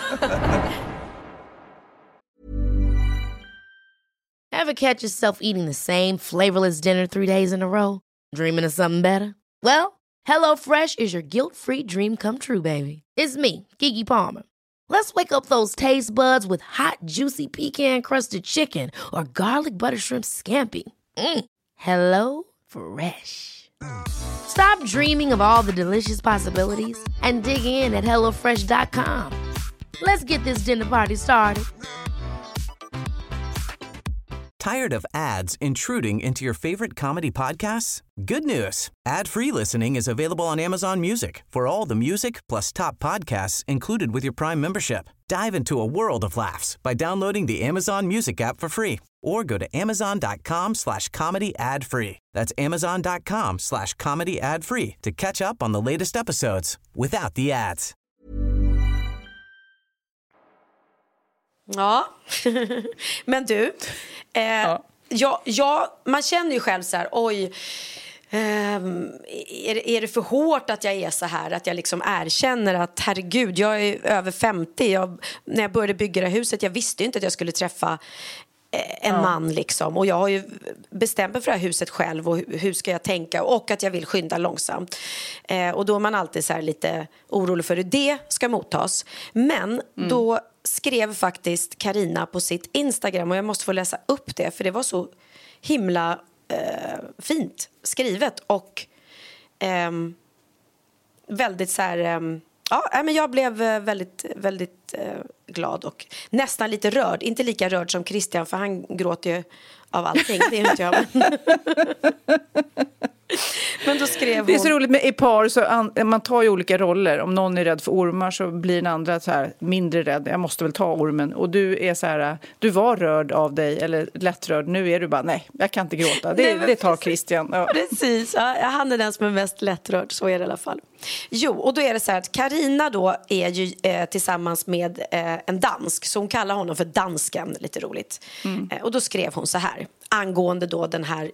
Ever catch yourself eating the same flavorless dinner 3 days in a row? Dreaming of something better? Well, HelloFresh is your guilt-free dream come true, baby. It's me, Keke Palmer. Let's wake up those taste buds with hot, juicy pecan-crusted chicken or garlic butter shrimp scampi. Hello Fresh. Stop dreaming of all the delicious possibilities and dig in at HelloFresh.com. Let's get this dinner party started. Tired of ads intruding into your favorite comedy podcasts? Good news. Ad-free listening is available on Amazon Music for all the music plus top podcasts included with your Prime membership. Dive into a world of laughs by downloading the Amazon Music app for free or go to amazon.com/comedy ad-free. That's amazon.com/comedy ad-free to catch up on the latest episodes without the ads. Ja, men du, man känner ju själv så här, oj, är det för hårt att jag är så här, att jag liksom erkänner att herregud, jag är över 50, när jag började bygga det här huset, jag visste ju inte att jag skulle träffa en man liksom, och jag har ju bestämt mig för det här huset själv och hur ska jag tänka, och att jag vill skynda långsamt, och då är man alltid så här lite orolig för hur det ska mottas. Men då skrev faktiskt Carina på sitt Instagram, och jag måste få läsa upp det för det var så himla fint skrivet och väldigt så här, men jag blev väldigt, väldigt glad och nästan lite rörd. Inte lika rörd som Christian, för han gråter ju av allting. Det är inte jag. Men då skrev hon... Det är så roligt med i par, så man tar ju olika roller. Om någon är rädd för ormar så blir den andra så här mindre rädd. Jag måste väl ta ormen. Och du är så här, du var rörd av dig eller lättrörd. Nu är du bara, nej, jag kan inte gråta. Det tar Christian. Ja. Precis, han är den som är mest lättrörd, så är det i alla fall. Jo, och då är det så här att Carina då är ju tillsammans med en dansk, så hon kallar honom för dansken, lite roligt. Och då skrev hon så här angående då den här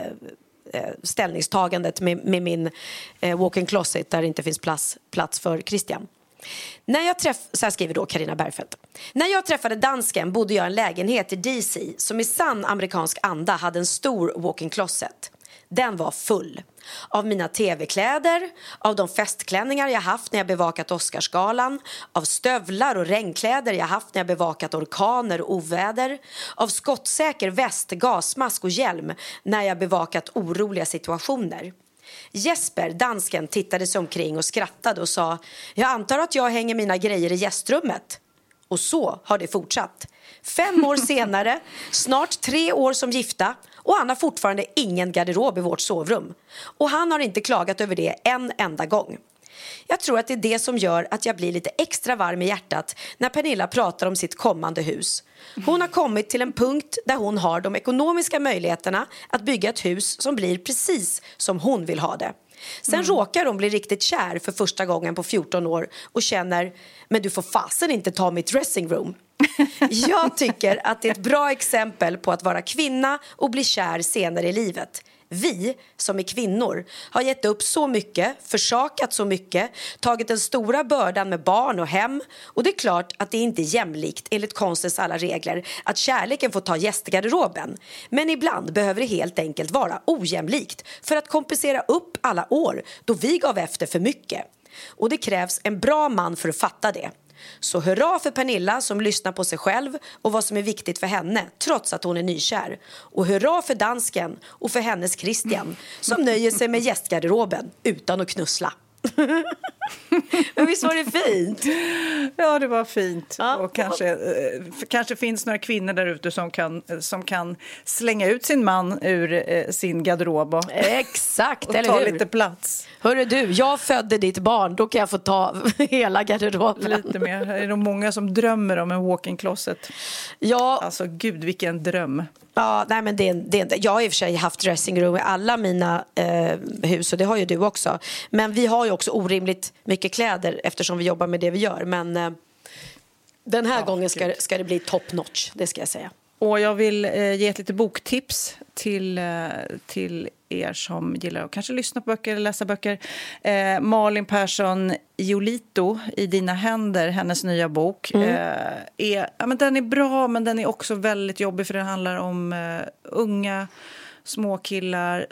ställningstagandet med min walk-in closet där det inte finns plats för Christian. Så här skriver då Carina Bergfeldt. När jag träffade dansken bodde jag i en lägenhet i DC som i sann amerikansk anda hade en stor walk-in closet. Den var full av mina tv-kläder, av de festklänningar jag haft när jag bevakat Oscarsgalan, av stövlar och regnkläder jag haft när jag bevakat orkaner och oväder, av skottsäker väst, gasmask och hjälm när jag bevakat oroliga situationer. Jesper, dansken, tittade sig omkring och skrattade och sa: jag antar att jag hänger mina grejer i gästrummet. Och så har det fortsatt. 5 år senare, snart 3 år som gifta, och han har fortfarande ingen garderob i vårt sovrum. Och han har inte klagat över det en enda gång. Jag tror att det är det som gör att jag blir lite extra varm i hjärtat när Pernilla pratar om sitt kommande hus. Hon har kommit till en punkt där hon har de ekonomiska möjligheterna att bygga ett hus som blir precis som hon vill ha det. Sen råkar hon bli riktigt kär för första gången på 14 år och känner, men du får fasen inte ta mitt dressing room. Jag tycker att det är ett bra exempel på att vara kvinna och bli kär senare i livet. Vi, som är kvinnor, har gett upp så mycket, försakat så mycket, tagit den stora bördan med barn och hem. Och det är klart att det inte är jämlikt enligt konstens alla regler att kärleken får ta gästgarderoben. Men ibland behöver det helt enkelt vara ojämlikt för att kompensera upp alla år då vi gav efter för mycket. Och det krävs en bra man för att fatta det. Så hurra för Pernilla som lyssnar på sig själv och vad som är viktigt för henne trots att hon är nykär. Och hurra för dansken och för hennes Christian som nöjer sig med gästgarderoben utan att knussla. Men visst var det fint? Ja, det var fint. Ja. Och kanske finns några kvinnor där ute som kan slänga ut sin man ur sin garderob och, exakt, och eller ta hur? Lite plats. Hörru du, jag födde ditt barn, då kan jag få ta hela garderoben. Lite mer. Det är nog många som drömmer om en walk-in closet. Ja. Alltså gud, vilken dröm. Ja, nej men det är jag har i och för sig haft dressing room i alla mina hus, och det har ju du också. Men vi har ju också orimligt mycket kläder eftersom vi jobbar med det vi gör. Men den här gången ska det bli top notch, det ska jag säga. Och jag vill ge ett lite boktips till er som gillar att kanske lyssna på böcker eller läsa böcker. Malin Persson Iolito, I dina händer, hennes nya bok. Men den är bra, men den är också väldigt jobbig för den handlar om unga små killar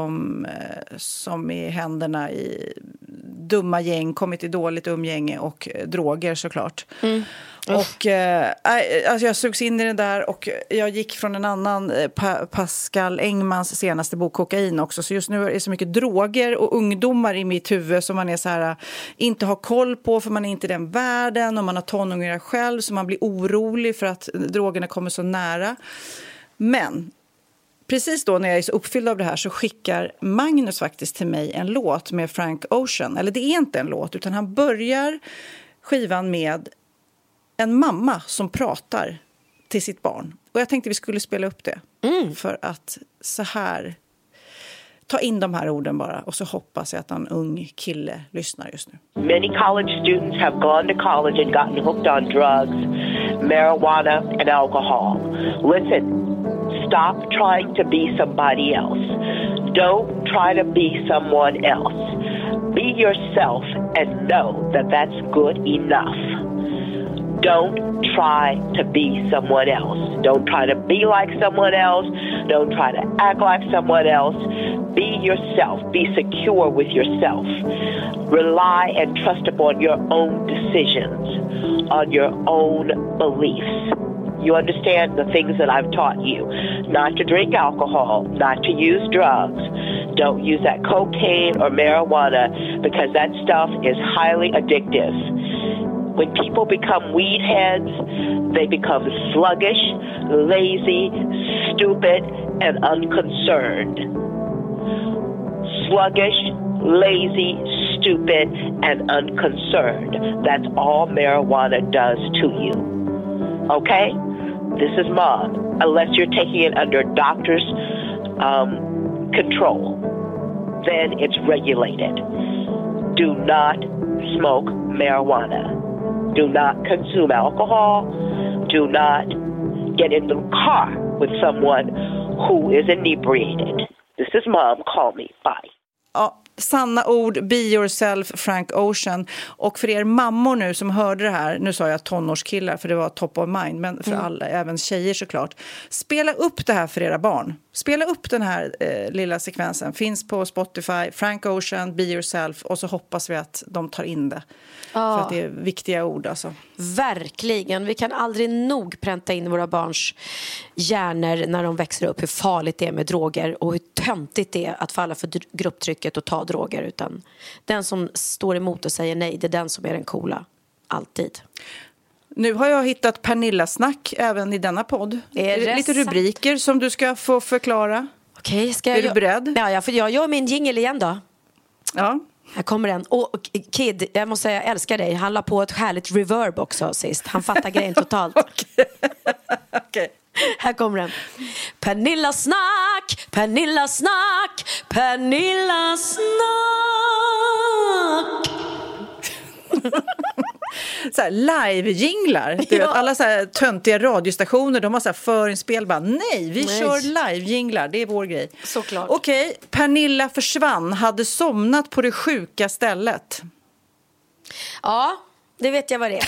som är i händerna i dumma gäng, kommit i dåligt umgänge och droger såklart. Och alltså jag sugs in i det där, och jag gick från en annan Pascal Engmans senaste bok Kokain också, så just nu är det så mycket droger och ungdomar i mitt huvud som man är så här, inte har koll på för man är inte i den världen, och man har tonåringar själv så man blir orolig för att drogerna kommer så nära. Men precis då när jag är så uppfylld av det här så skickar Magnus faktiskt till mig en låt med Frank Ocean. Eller det är inte en låt, utan han börjar skivan med en mamma som pratar till sitt barn. Och jag tänkte vi skulle spela upp det. För att så här, ta in de här orden bara. Och så hoppas jag att en ung kille lyssnar just nu. Many college students have gone to college and gotten hooked on drugs, marijuana and alcohol. Listen. Stop trying to be somebody else. Don't try to be someone else. Be yourself and know that that's good enough. Don't try to be someone else. Don't try to be like someone else. Don't try to act like someone else. Be yourself. Be secure with yourself. Rely and trust upon your own decisions, on your own beliefs. You understand the things that I've taught you. Not to drink alcohol, not to use drugs. Don't use that cocaine or marijuana because that stuff is highly addictive. When people become weed heads, they become sluggish, lazy, stupid, and unconcerned. Sluggish, lazy, stupid, and unconcerned. That's all marijuana does to you. Okay? This is Mom. Unless you're taking it under doctor's control, then it's regulated. Do not smoke marijuana. Do not consume alcohol. Do not get in the car with someone who is inebriated. This is Mom. Call me. Bye. Ja, sanna ord, be yourself, Frank Ocean. Och för er mammor nu som hörde det här, nu sa jag tonårskillar för det var top of mind, men för alla, även tjejer såklart. Spela upp det här för era barn. Spela upp den här lilla sekvensen. Finns på Spotify, Frank Ocean, be yourself, och så hoppas vi att de tar in det. För att det är viktiga ord alltså. Verkligen. Vi kan aldrig nog pränta in våra barns hjärnor när de växer upp hur farligt det är med droger och hur töntigt det är att falla för grupptrycket och ta droger. Utan den som står emot och säger nej, det är den som är den coola. Alltid. Nu har jag hittat Pernilla-snack även i denna podd. Är det lite rubriker som du ska få förklara. Okej, är du beredd? Ja, för jag gör min jingle igen då. Ja. Här kommer den. Och Kid, jag måste säga, jag älskar dig. Han la på ett härligt reverb också sist. Han fattar grejen totalt. Okej. Här kommer den. Pernilla snack, Pernilla snack, Pernilla snack. Så här live-jinglar. Du vet, alla så här töntiga radiostationer, de har så här förinspel. Bara, nej, vi kör live-jinglar. Det är vår grej. Såklart. Okej, Pernilla försvann. Hade somnat på det sjuka stället. Ja, det vet jag vad det är.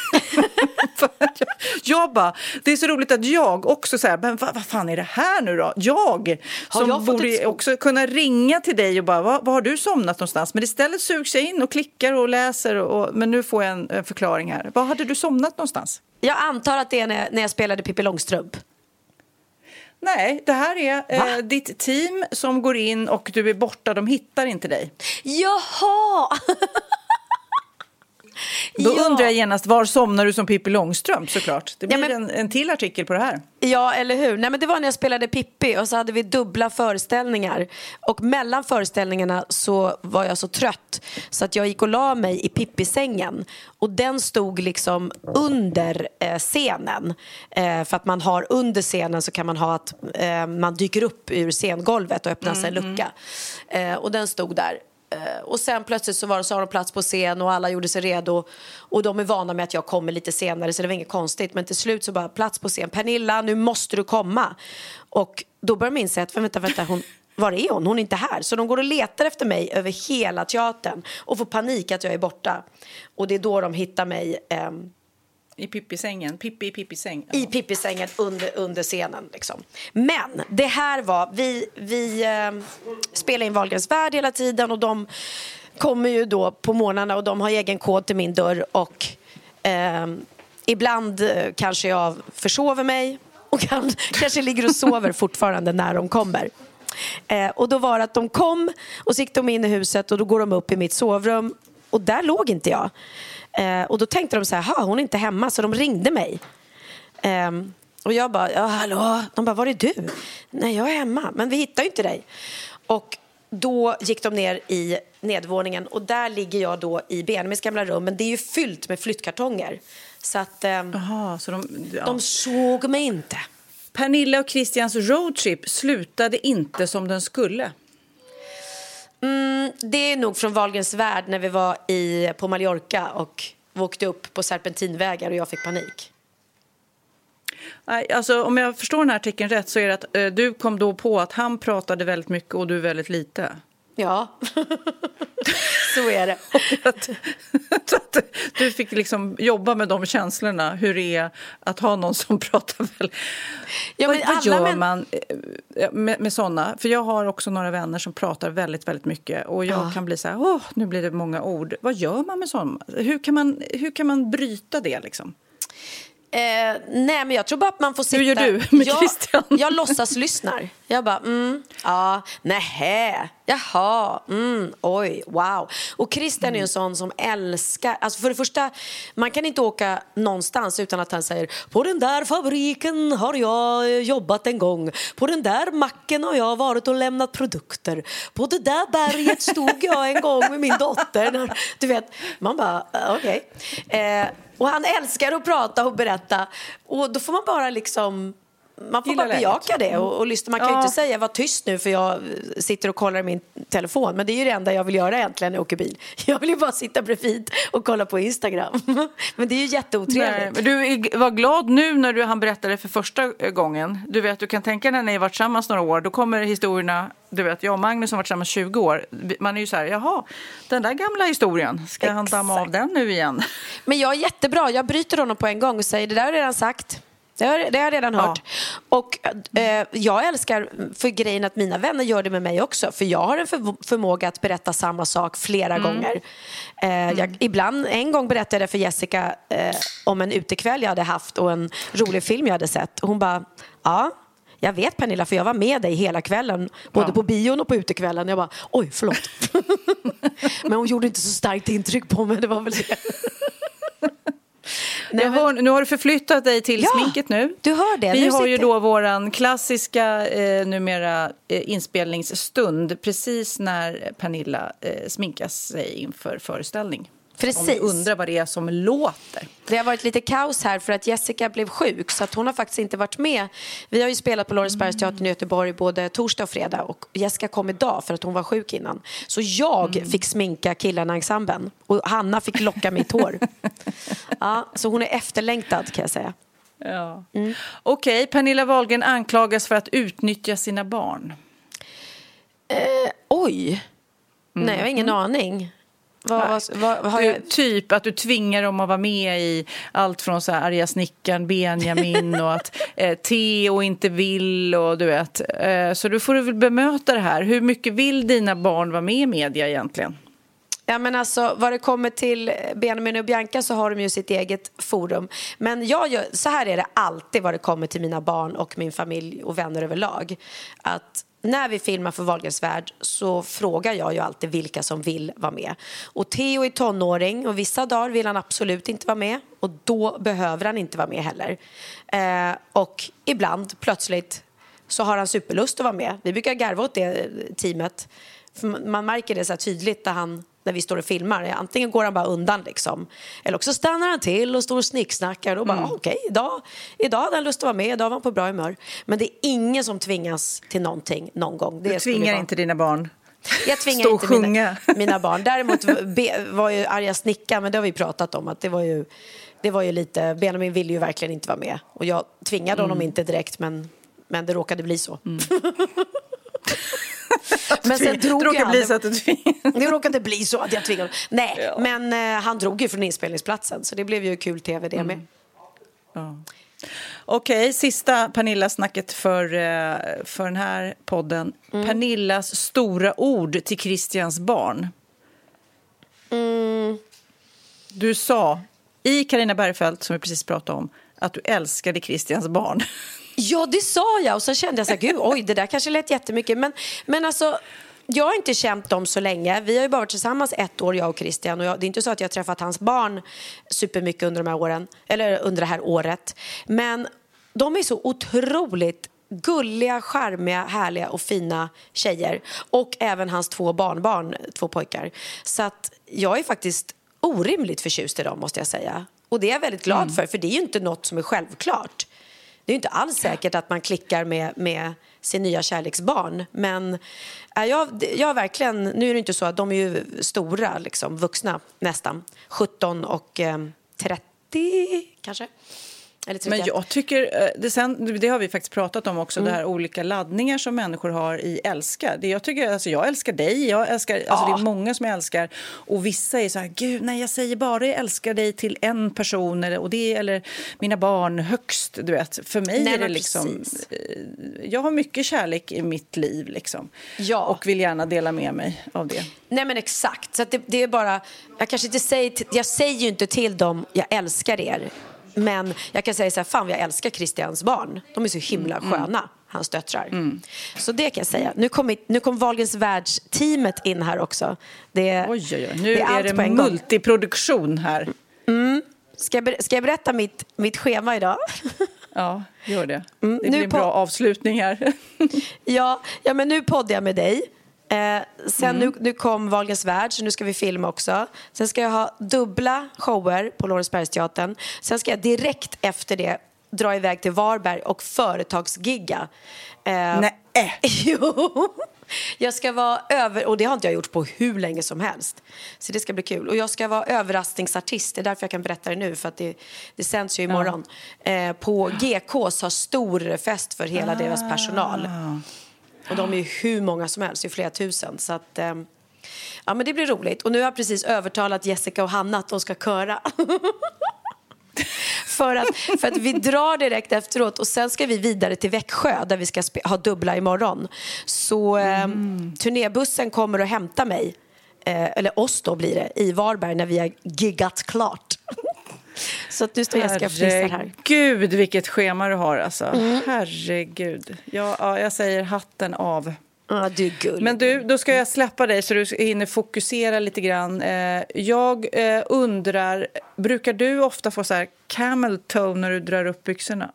Jag bara, det är så roligt att jag också så här, men vad fan är det här nu då? Jag som borde också kunna ringa till dig och bara, vad har du somnat någonstans? Men istället sugs jag in och klickar och läser men nu får jag en förklaring här. Var hade du somnat någonstans? Jag antar att det är när jag spelade Pippi Långstrump. Nej, det här är ditt team som går in och du är borta, de hittar inte dig. Jaha! Då undrar jag genast, var somnar du som Pippi Långstrump såklart? Det blir en till artikel på det här. Ja, eller hur? Nej, men det var när jag spelade Pippi och så hade vi dubbla föreställningar. Och mellan föreställningarna så var jag så trött så att jag gick och la mig i Pippi-sängen. Och den stod liksom under scenen. För att man har under scenen så kan man ha att man dyker upp ur scengolvet och öppnar sig en lucka. Och den stod där. Och sen plötsligt så har de plats på scen och alla gjorde sig redo. Och de är vana med att jag kommer lite senare, så det var inget konstigt. Men till slut så bara, plats på scen. Pernilla, nu måste du komma. Och då börjar de inse att, vänta, var är hon? Hon är inte här. Så de går och letar efter mig över hela teatern. Och får panik att jag är borta. Och det är då de hittar mig... I Pippi-sängen. Pippi i Pippi-säng. I Pippi-sängen under scenen liksom. Men det här var vi spelar in Wahlgrens värld hela tiden. Och de kommer ju då på morgnarna. Och de har egen kod till min dörr. Och ibland kanske jag försover mig. Och kanske ligger och sover fortfarande när de kommer. Och då var det att de kom. Och så gick de in i huset. Och då går de upp i mitt sovrum. Och där låg inte jag. Och då tänkte de så här, hon är inte hemma. Så de ringde mig. Och jag bara, hallå. De bara, var är du? Nej, jag är hemma. Men vi hittar ju inte dig. Och då gick de ner i nedvåningen. Och där ligger jag då i Benjamins gamla rum. Men det är ju fyllt med flyttkartonger. Så att så de såg mig inte. Pernilla och Christians roadtrip slutade inte som den skulle. Det är nog från Wahlgrens värld när vi var på Mallorca och åkte upp på serpentinvägar och jag fick panik. Nej, alltså, om jag förstår den här artikeln rätt så är det att du kom då på att han pratade väldigt mycket och du väldigt lite. Ja, så är det. Så att du fick liksom jobba med de känslorna, hur det är att ha någon som pratar väl. Ja, vad gör man med sådana? För jag har också några vänner som pratar väldigt, väldigt mycket. Och jag kan bli så här, nu blir det många ord. Vad gör man med sådana? Hur kan man bryta det liksom? Nej, men jag tror bara att man får sitta... Hur gör du med Christian? Jag låtsas lyssnar. Jag bara, jaha, oj, wow. Och Christian är ju en sån som älskar... Alltså för det första, man kan inte åka någonstans utan att han säger på den där fabriken har jag jobbat en gång. På den där macken har jag varit och lämnat produkter. På det där berget stod jag en gång med min dotter. Du vet, man bara, okej. Och han älskar att prata och berätta. Och då får man bara liksom... Man får bara bejaka det och lyssna. Man kan ju inte säga var tyst nu för jag sitter och kollar i min telefon. Men det är ju det enda jag vill göra egentligen när jag åker bil. Jag vill ju bara sitta bredvid och kolla på Instagram. Men det är ju jätteotrevligt. Men du var glad nu när han berättade för första gången. Du vet, du kan tänka när ni har varit tillsammans några år. Då kommer historierna, du vet, jag och Magnus som varit tillsammans 20 år. Man är ju så här, jaha, den där gamla historien. Ska han damma av den nu igen? Men jag är jättebra. Jag bryter honom på en gång och säger, det där har jag redan sagt. Det har jag redan hört. Och jag älskar för grejen att mina vänner gör det med mig också. För jag har en förmåga att berätta samma sak flera gånger. En gång berättade jag för Jessica om en utekväll jag hade haft och en rolig film jag hade sett. Hon bara, jag vet Pernilla för jag var med dig hela kvällen. Både på bion och på utekvällen. Jag bara, oj förlåt. Men hon gjorde inte så starkt intryck på mig, det var väl det. Nu har du förflyttat dig till sminket nu. Du hör det. Vi har ju då våran klassiska numera inspelningsstund precis när Pernilla sminkas sig inför föreställning. Precis. Om du undrar vad det är som låter. Det har varit lite kaos här för att Jessica blev sjuk så att hon har faktiskt inte varit med. Vi har ju spelat på Lorensbergsteatern i Göteborg både torsdag och fredag och Jessica kom idag för att hon var sjuk innan. Så jag fick sminka killarna i ensemblen och Hanna fick locka mitt hår. Så hon är efterlängtad kan jag säga. Ja. Okej, Pernilla Wahlgren anklagas för att utnyttja sina barn. Oj. Nej, jag har ingen aning. Typ att du tvingar dem att vara med i allt från så här arga snickaren, Benjamin och att Theo inte vill och du vet. Så du får väl bemöta det här. Hur mycket vill dina barn vara med i media egentligen? Ja men alltså vad det kommer till Benjamin och Bianca så har de ju sitt eget forum. Men så här är det alltid vad det kommer till mina barn och min familj och vänner överlag. Att när vi filmar för Wahlgrens värld så frågar jag ju alltid vilka som vill vara med. Och Theo är tonåring och vissa dagar vill han absolut inte vara med. Och då behöver han inte vara med heller. Och ibland plötsligt så har han superlust att vara med. Vi brukar garva åt det teamet. För man märker det så här tydligt när vi står och filmar. Antingen går han bara undan liksom. Eller också stannar han till och står och snicksnackar. Och bara okej, idag hade han lust att vara med. Idag var han på bra humör. Men det är ingen som tvingas till någonting någon gång. Du tvingar inte dina barn? Jag tvingar inte mina barn. Däremot var ju arga snicka. Men det har vi pratat om. Att det var ju lite... Benjamin ville ju verkligen inte vara med. Och jag tvingade honom inte direkt. Men det råkade bli så. Men sen det råkade bli så att jag tvingade. Nej, men han drog ju från inspelningsplatsen. Så det blev ju kul tv det med. Okej, sista Pernilla-snacket för den här podden. Pernillas stora ord till Christians barn. Du sa i Carina Bergfeldt, som vi precis pratade om, att du älskade Christians barn. Ja, det sa jag. Och så kände jag så här, gud, oj, det där kanske lät jättemycket. Men alltså, jag har inte känt dem så länge. Vi har ju bara varit tillsammans 1 år, jag och Christian. Och det är inte så att jag har träffat hans barn supermycket under de här åren. Eller under det här året. Men de är så otroligt gulliga, charmiga, härliga och fina tjejer. Och även hans 2 barnbarn, 2 pojkar. Så att jag är faktiskt orimligt förtjust i dem, måste jag säga. Och det är jag väldigt glad för det är ju inte något som är självklart. Det är ju inte alls säkert att man klickar med sin nya kärleksbarn. Men jag verkligen, nu är det inte så att de är ju stora, liksom, vuxna nästan. 17 och 30 kanske. Men jag tycker, det har vi faktiskt pratat om också, det här olika laddningar som människor har i älskar. Jag älskar dig, det är många som jag älskar. Och vissa är så här, gud, nej, jag säger bara jag älskar dig till en person eller mina barn högst, du vet. För mig är det liksom, jag har mycket kärlek i mitt liv liksom. Ja. Och vill gärna dela med mig av det. Nej, men exakt. Så att det är bara, jag säger ju inte till dem, jag älskar er. Men jag kan säga så här, fan jag älskar Christians barn. De är så himla sköna, hans döttrar. Så det kan jag säga. Nu kom Wahlgrens världsteamet in här också. Oj. Nu är det multiproduktion här. Ska jag berätta mitt schema idag? Ja, gör det. Det blir en bra avslutning här. ja, men nu poddar jag med dig. Sen nu kom Wahlgrens värld, så nu ska vi filma också. Sen ska jag ha dubbla shower på Lorensbergsteatern. Sen ska jag direkt efter det dra iväg till Varberg och företagsgigga. Nej. Jo. Jag ska vara och det har inte jag gjort på hur länge som helst. Så det ska bli kul. Och jag ska vara överraskningsartist. Det är därför jag kan berätta det nu, för att det sänds ju imorgon. På GKs har stor fest för hela deras personal. Och de är ju hur många som helst, ju flera tusen. Så att, ja, men det blir roligt. Och nu har jag precis övertalat Jessica och Hanna att de ska köra. för att vi drar direkt efteråt. Och sen ska vi vidare till Växjö, där vi ska ha dubbla imorgon. Så turnébussen kommer att hämta mig, eller oss då blir det, i Varberg när vi har giggat klart. Så att nu står Jessica och fnissar här. Gud, vilket schema du har alltså. Herregud. Ja, jag säger hatten av. Du är gullig. Men då ska jag släppa dig så du hinner fokusera lite grann. Jag undrar, brukar du ofta få så här camel toe när du drar upp byxorna?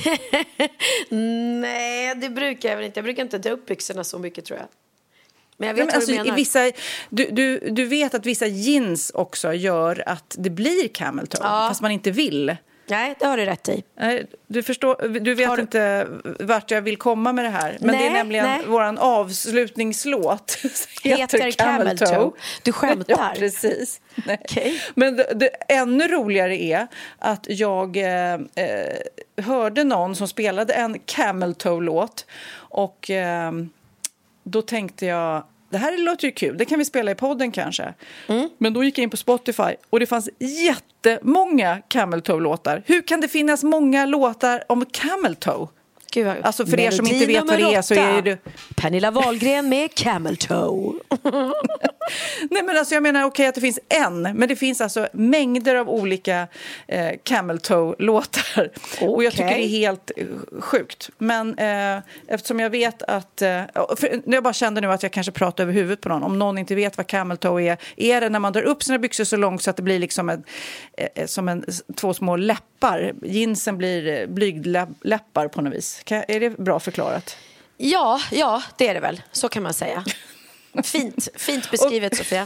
Nej, det brukar jag väl inte. Jag brukar inte dra upp byxorna så mycket, tror jag. Men jag vet vad du menar. Du vet att vissa jeans också gör att det blir camel toe, fast man inte vill. Nej, det har du rätt i. Du förstår, du vet inte vart jag vill komma med det här. Men det är nämligen våran avslutningslåt heter Camel Toe. Du skämtar. Ja, precis. Okay. Men det ännu roligare är att jag hörde någon som spelade en Camel Toe-låt. Och då tänkte jag, det här låter ju kul, det kan vi spela i podden kanske. Men då gick jag in på Spotify och det fanns jättemånga Camel Toe-låtar. Hur kan det finnas många låtar om Camel Toe? Gud, alltså för er som inte vet vad det är så är det... Pernilla Wahlgren med Camel Toe. Nej, men alltså jag menar okej att det finns men det finns alltså mängder av olika Camel Toe-låtar. Okay. Och jag tycker det är helt sjukt. Men eftersom jag vet att... jag bara kände nu att jag kanske pratar över huvudet på någon. Om någon inte vet vad Camel Toe är det när man drar upp sina byxor så långt så att det blir liksom två små läppar. Jeansen blir blygdläppar på något vis. Är det bra förklarat? Ja, det är det väl. Så kan man säga. Fint beskrivet, Sofia.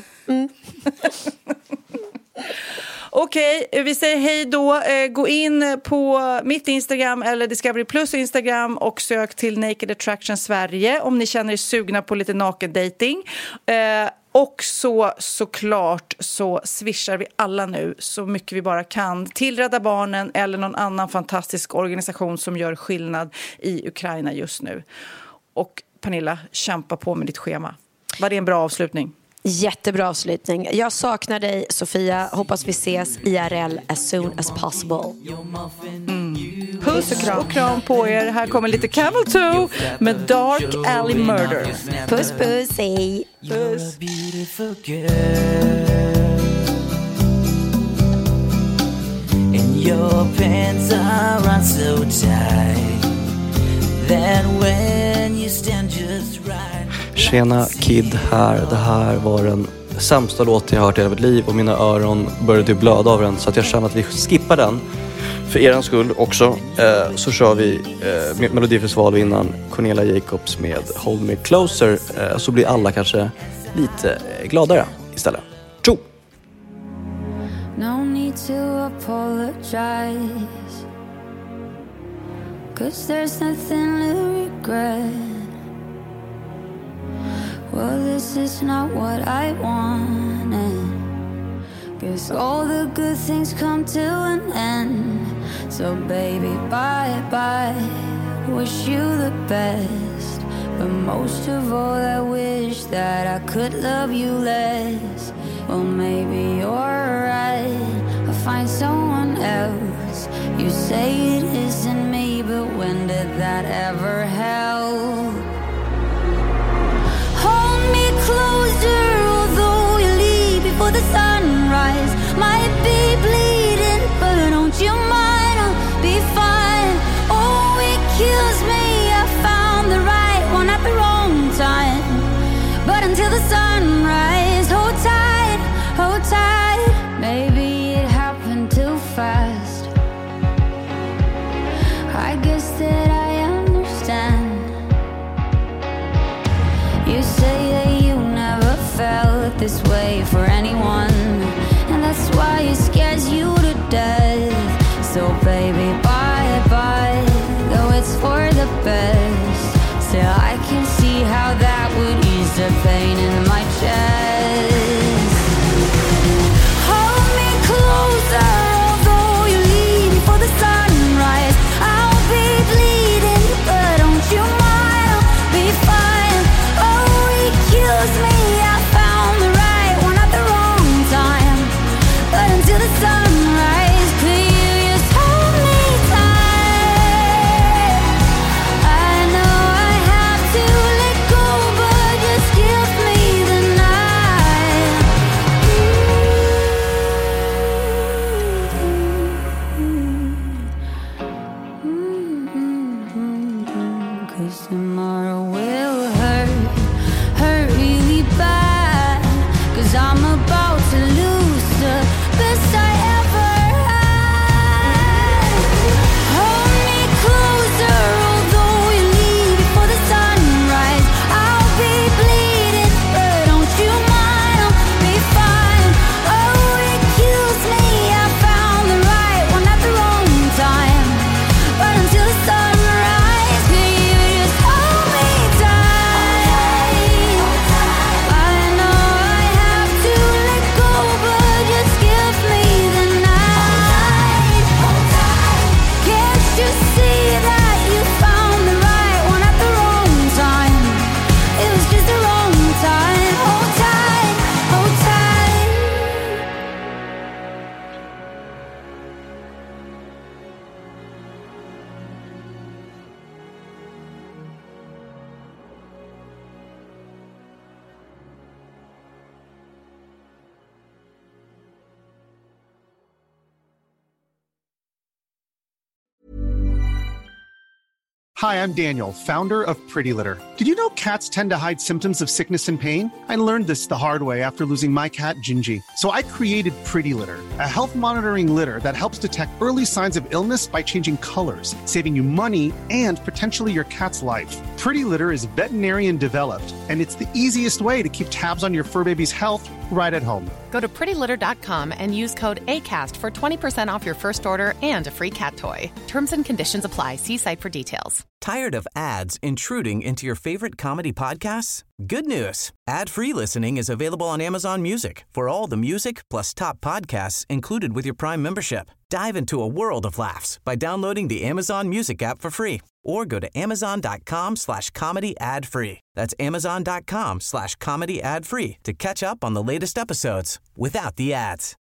Okej, vi säger hej då. Gå in på mitt Instagram eller Discovery Plus Instagram och sök till Naked Attraction Sverige om ni känner er sugna på lite nakendating. Och såklart så swishar vi alla nu så mycket vi bara kan till Rädda Barnen eller någon annan fantastisk organisation som gör skillnad i Ukraina just nu. Och Pernilla, kämpa på med ditt schema. Var det en bra avslutning? Jättebra avslutning. Jag saknar dig, Sofia. Hoppas vi ses IRL as soon as possible. Puss och kram på er. Här kommer lite Camel Toe med Dark Alley Murder. Puss, hej. Puss. And your pants are on so tight that when you stand just right. Tjena, Kid här. Det här var den sämsta låten jag har hört i hela mitt liv och mina öron började blöda av den, så att jag känner att vi skippar den för er skull också. Så kör vi Melodifestivalvinnaren Cornelia Jacobs med Hold Me Closer, så blir alla kanske lite gladare istället. Tjo! No need to apologize, 'cause there's nothing to regret. Well, this is not what I wanted, Guess all the good things come to an end. So baby, bye-bye, wish you the best. But most of all, I wish that I could love you less. Well, maybe you're right, I'll find someone else. You say it isn't me, but when did that ever help? Hold me closer, although you leave before the sunrise. Might be bleeding, but don't you mind, I'll be fine. Oh, it kills me, I found the right one at the wrong time. But until the sunrise, hold tight, hold tight. Maybe it happened too fast. I guess that I understand. You say that you never felt this way for anyone, and that's why it scares you to death. So baby, bye-bye, though it's for the best. Still I can see how that would ease the pain in my chest. Hold me closer, although you leave before the sunrise. I'll be bleeding, but don't you mind, I'll be fine. Oh, it kills me, I found the right one at the wrong time. But until the sunrise, could you just hold me tight? I know I have to let go, but just give me the night. 'Cause tomorrow will hurt really bad. 'Cause I'm about to lose the best I ever had. Hold me closer, although you leave before the sunrise. I'll be bleeding, but don't you mind, I'll be fine. Oh, it kills me, I found the right one at the wrong time. But until the sunrise, could you just hold me tight? I know I have to let go, but just give me the night. Can't you see that you found the right one at the wrong time? It was just the wrong time. Hold tight, hold tight. Hi, I'm Daniel, founder of Pretty Litter. Did you know cats tend to hide symptoms of sickness and pain? I learned this the hard way after losing my cat, Gingy. So I created Pretty Litter, a health monitoring litter that helps detect early signs of illness by changing colors, saving you money and potentially your cat's life. Pretty Litter is veterinarian developed, and it's the easiest way to keep tabs on your fur baby's health right at home. Go to prettylitter.com and use code ACAST for 20% off your first order and a free cat toy. Terms and conditions apply. See site for details. Tired of ads intruding into your favorite comedy podcasts? Good news. Ad-free listening is available on Amazon Music for all the music plus top podcasts included with your Prime membership. Dive into a world of laughs by downloading the Amazon Music app for free or go to amazon.com/comedy ad-free. That's amazon.com/comedy ad-free to catch up on the latest episodes without the ads.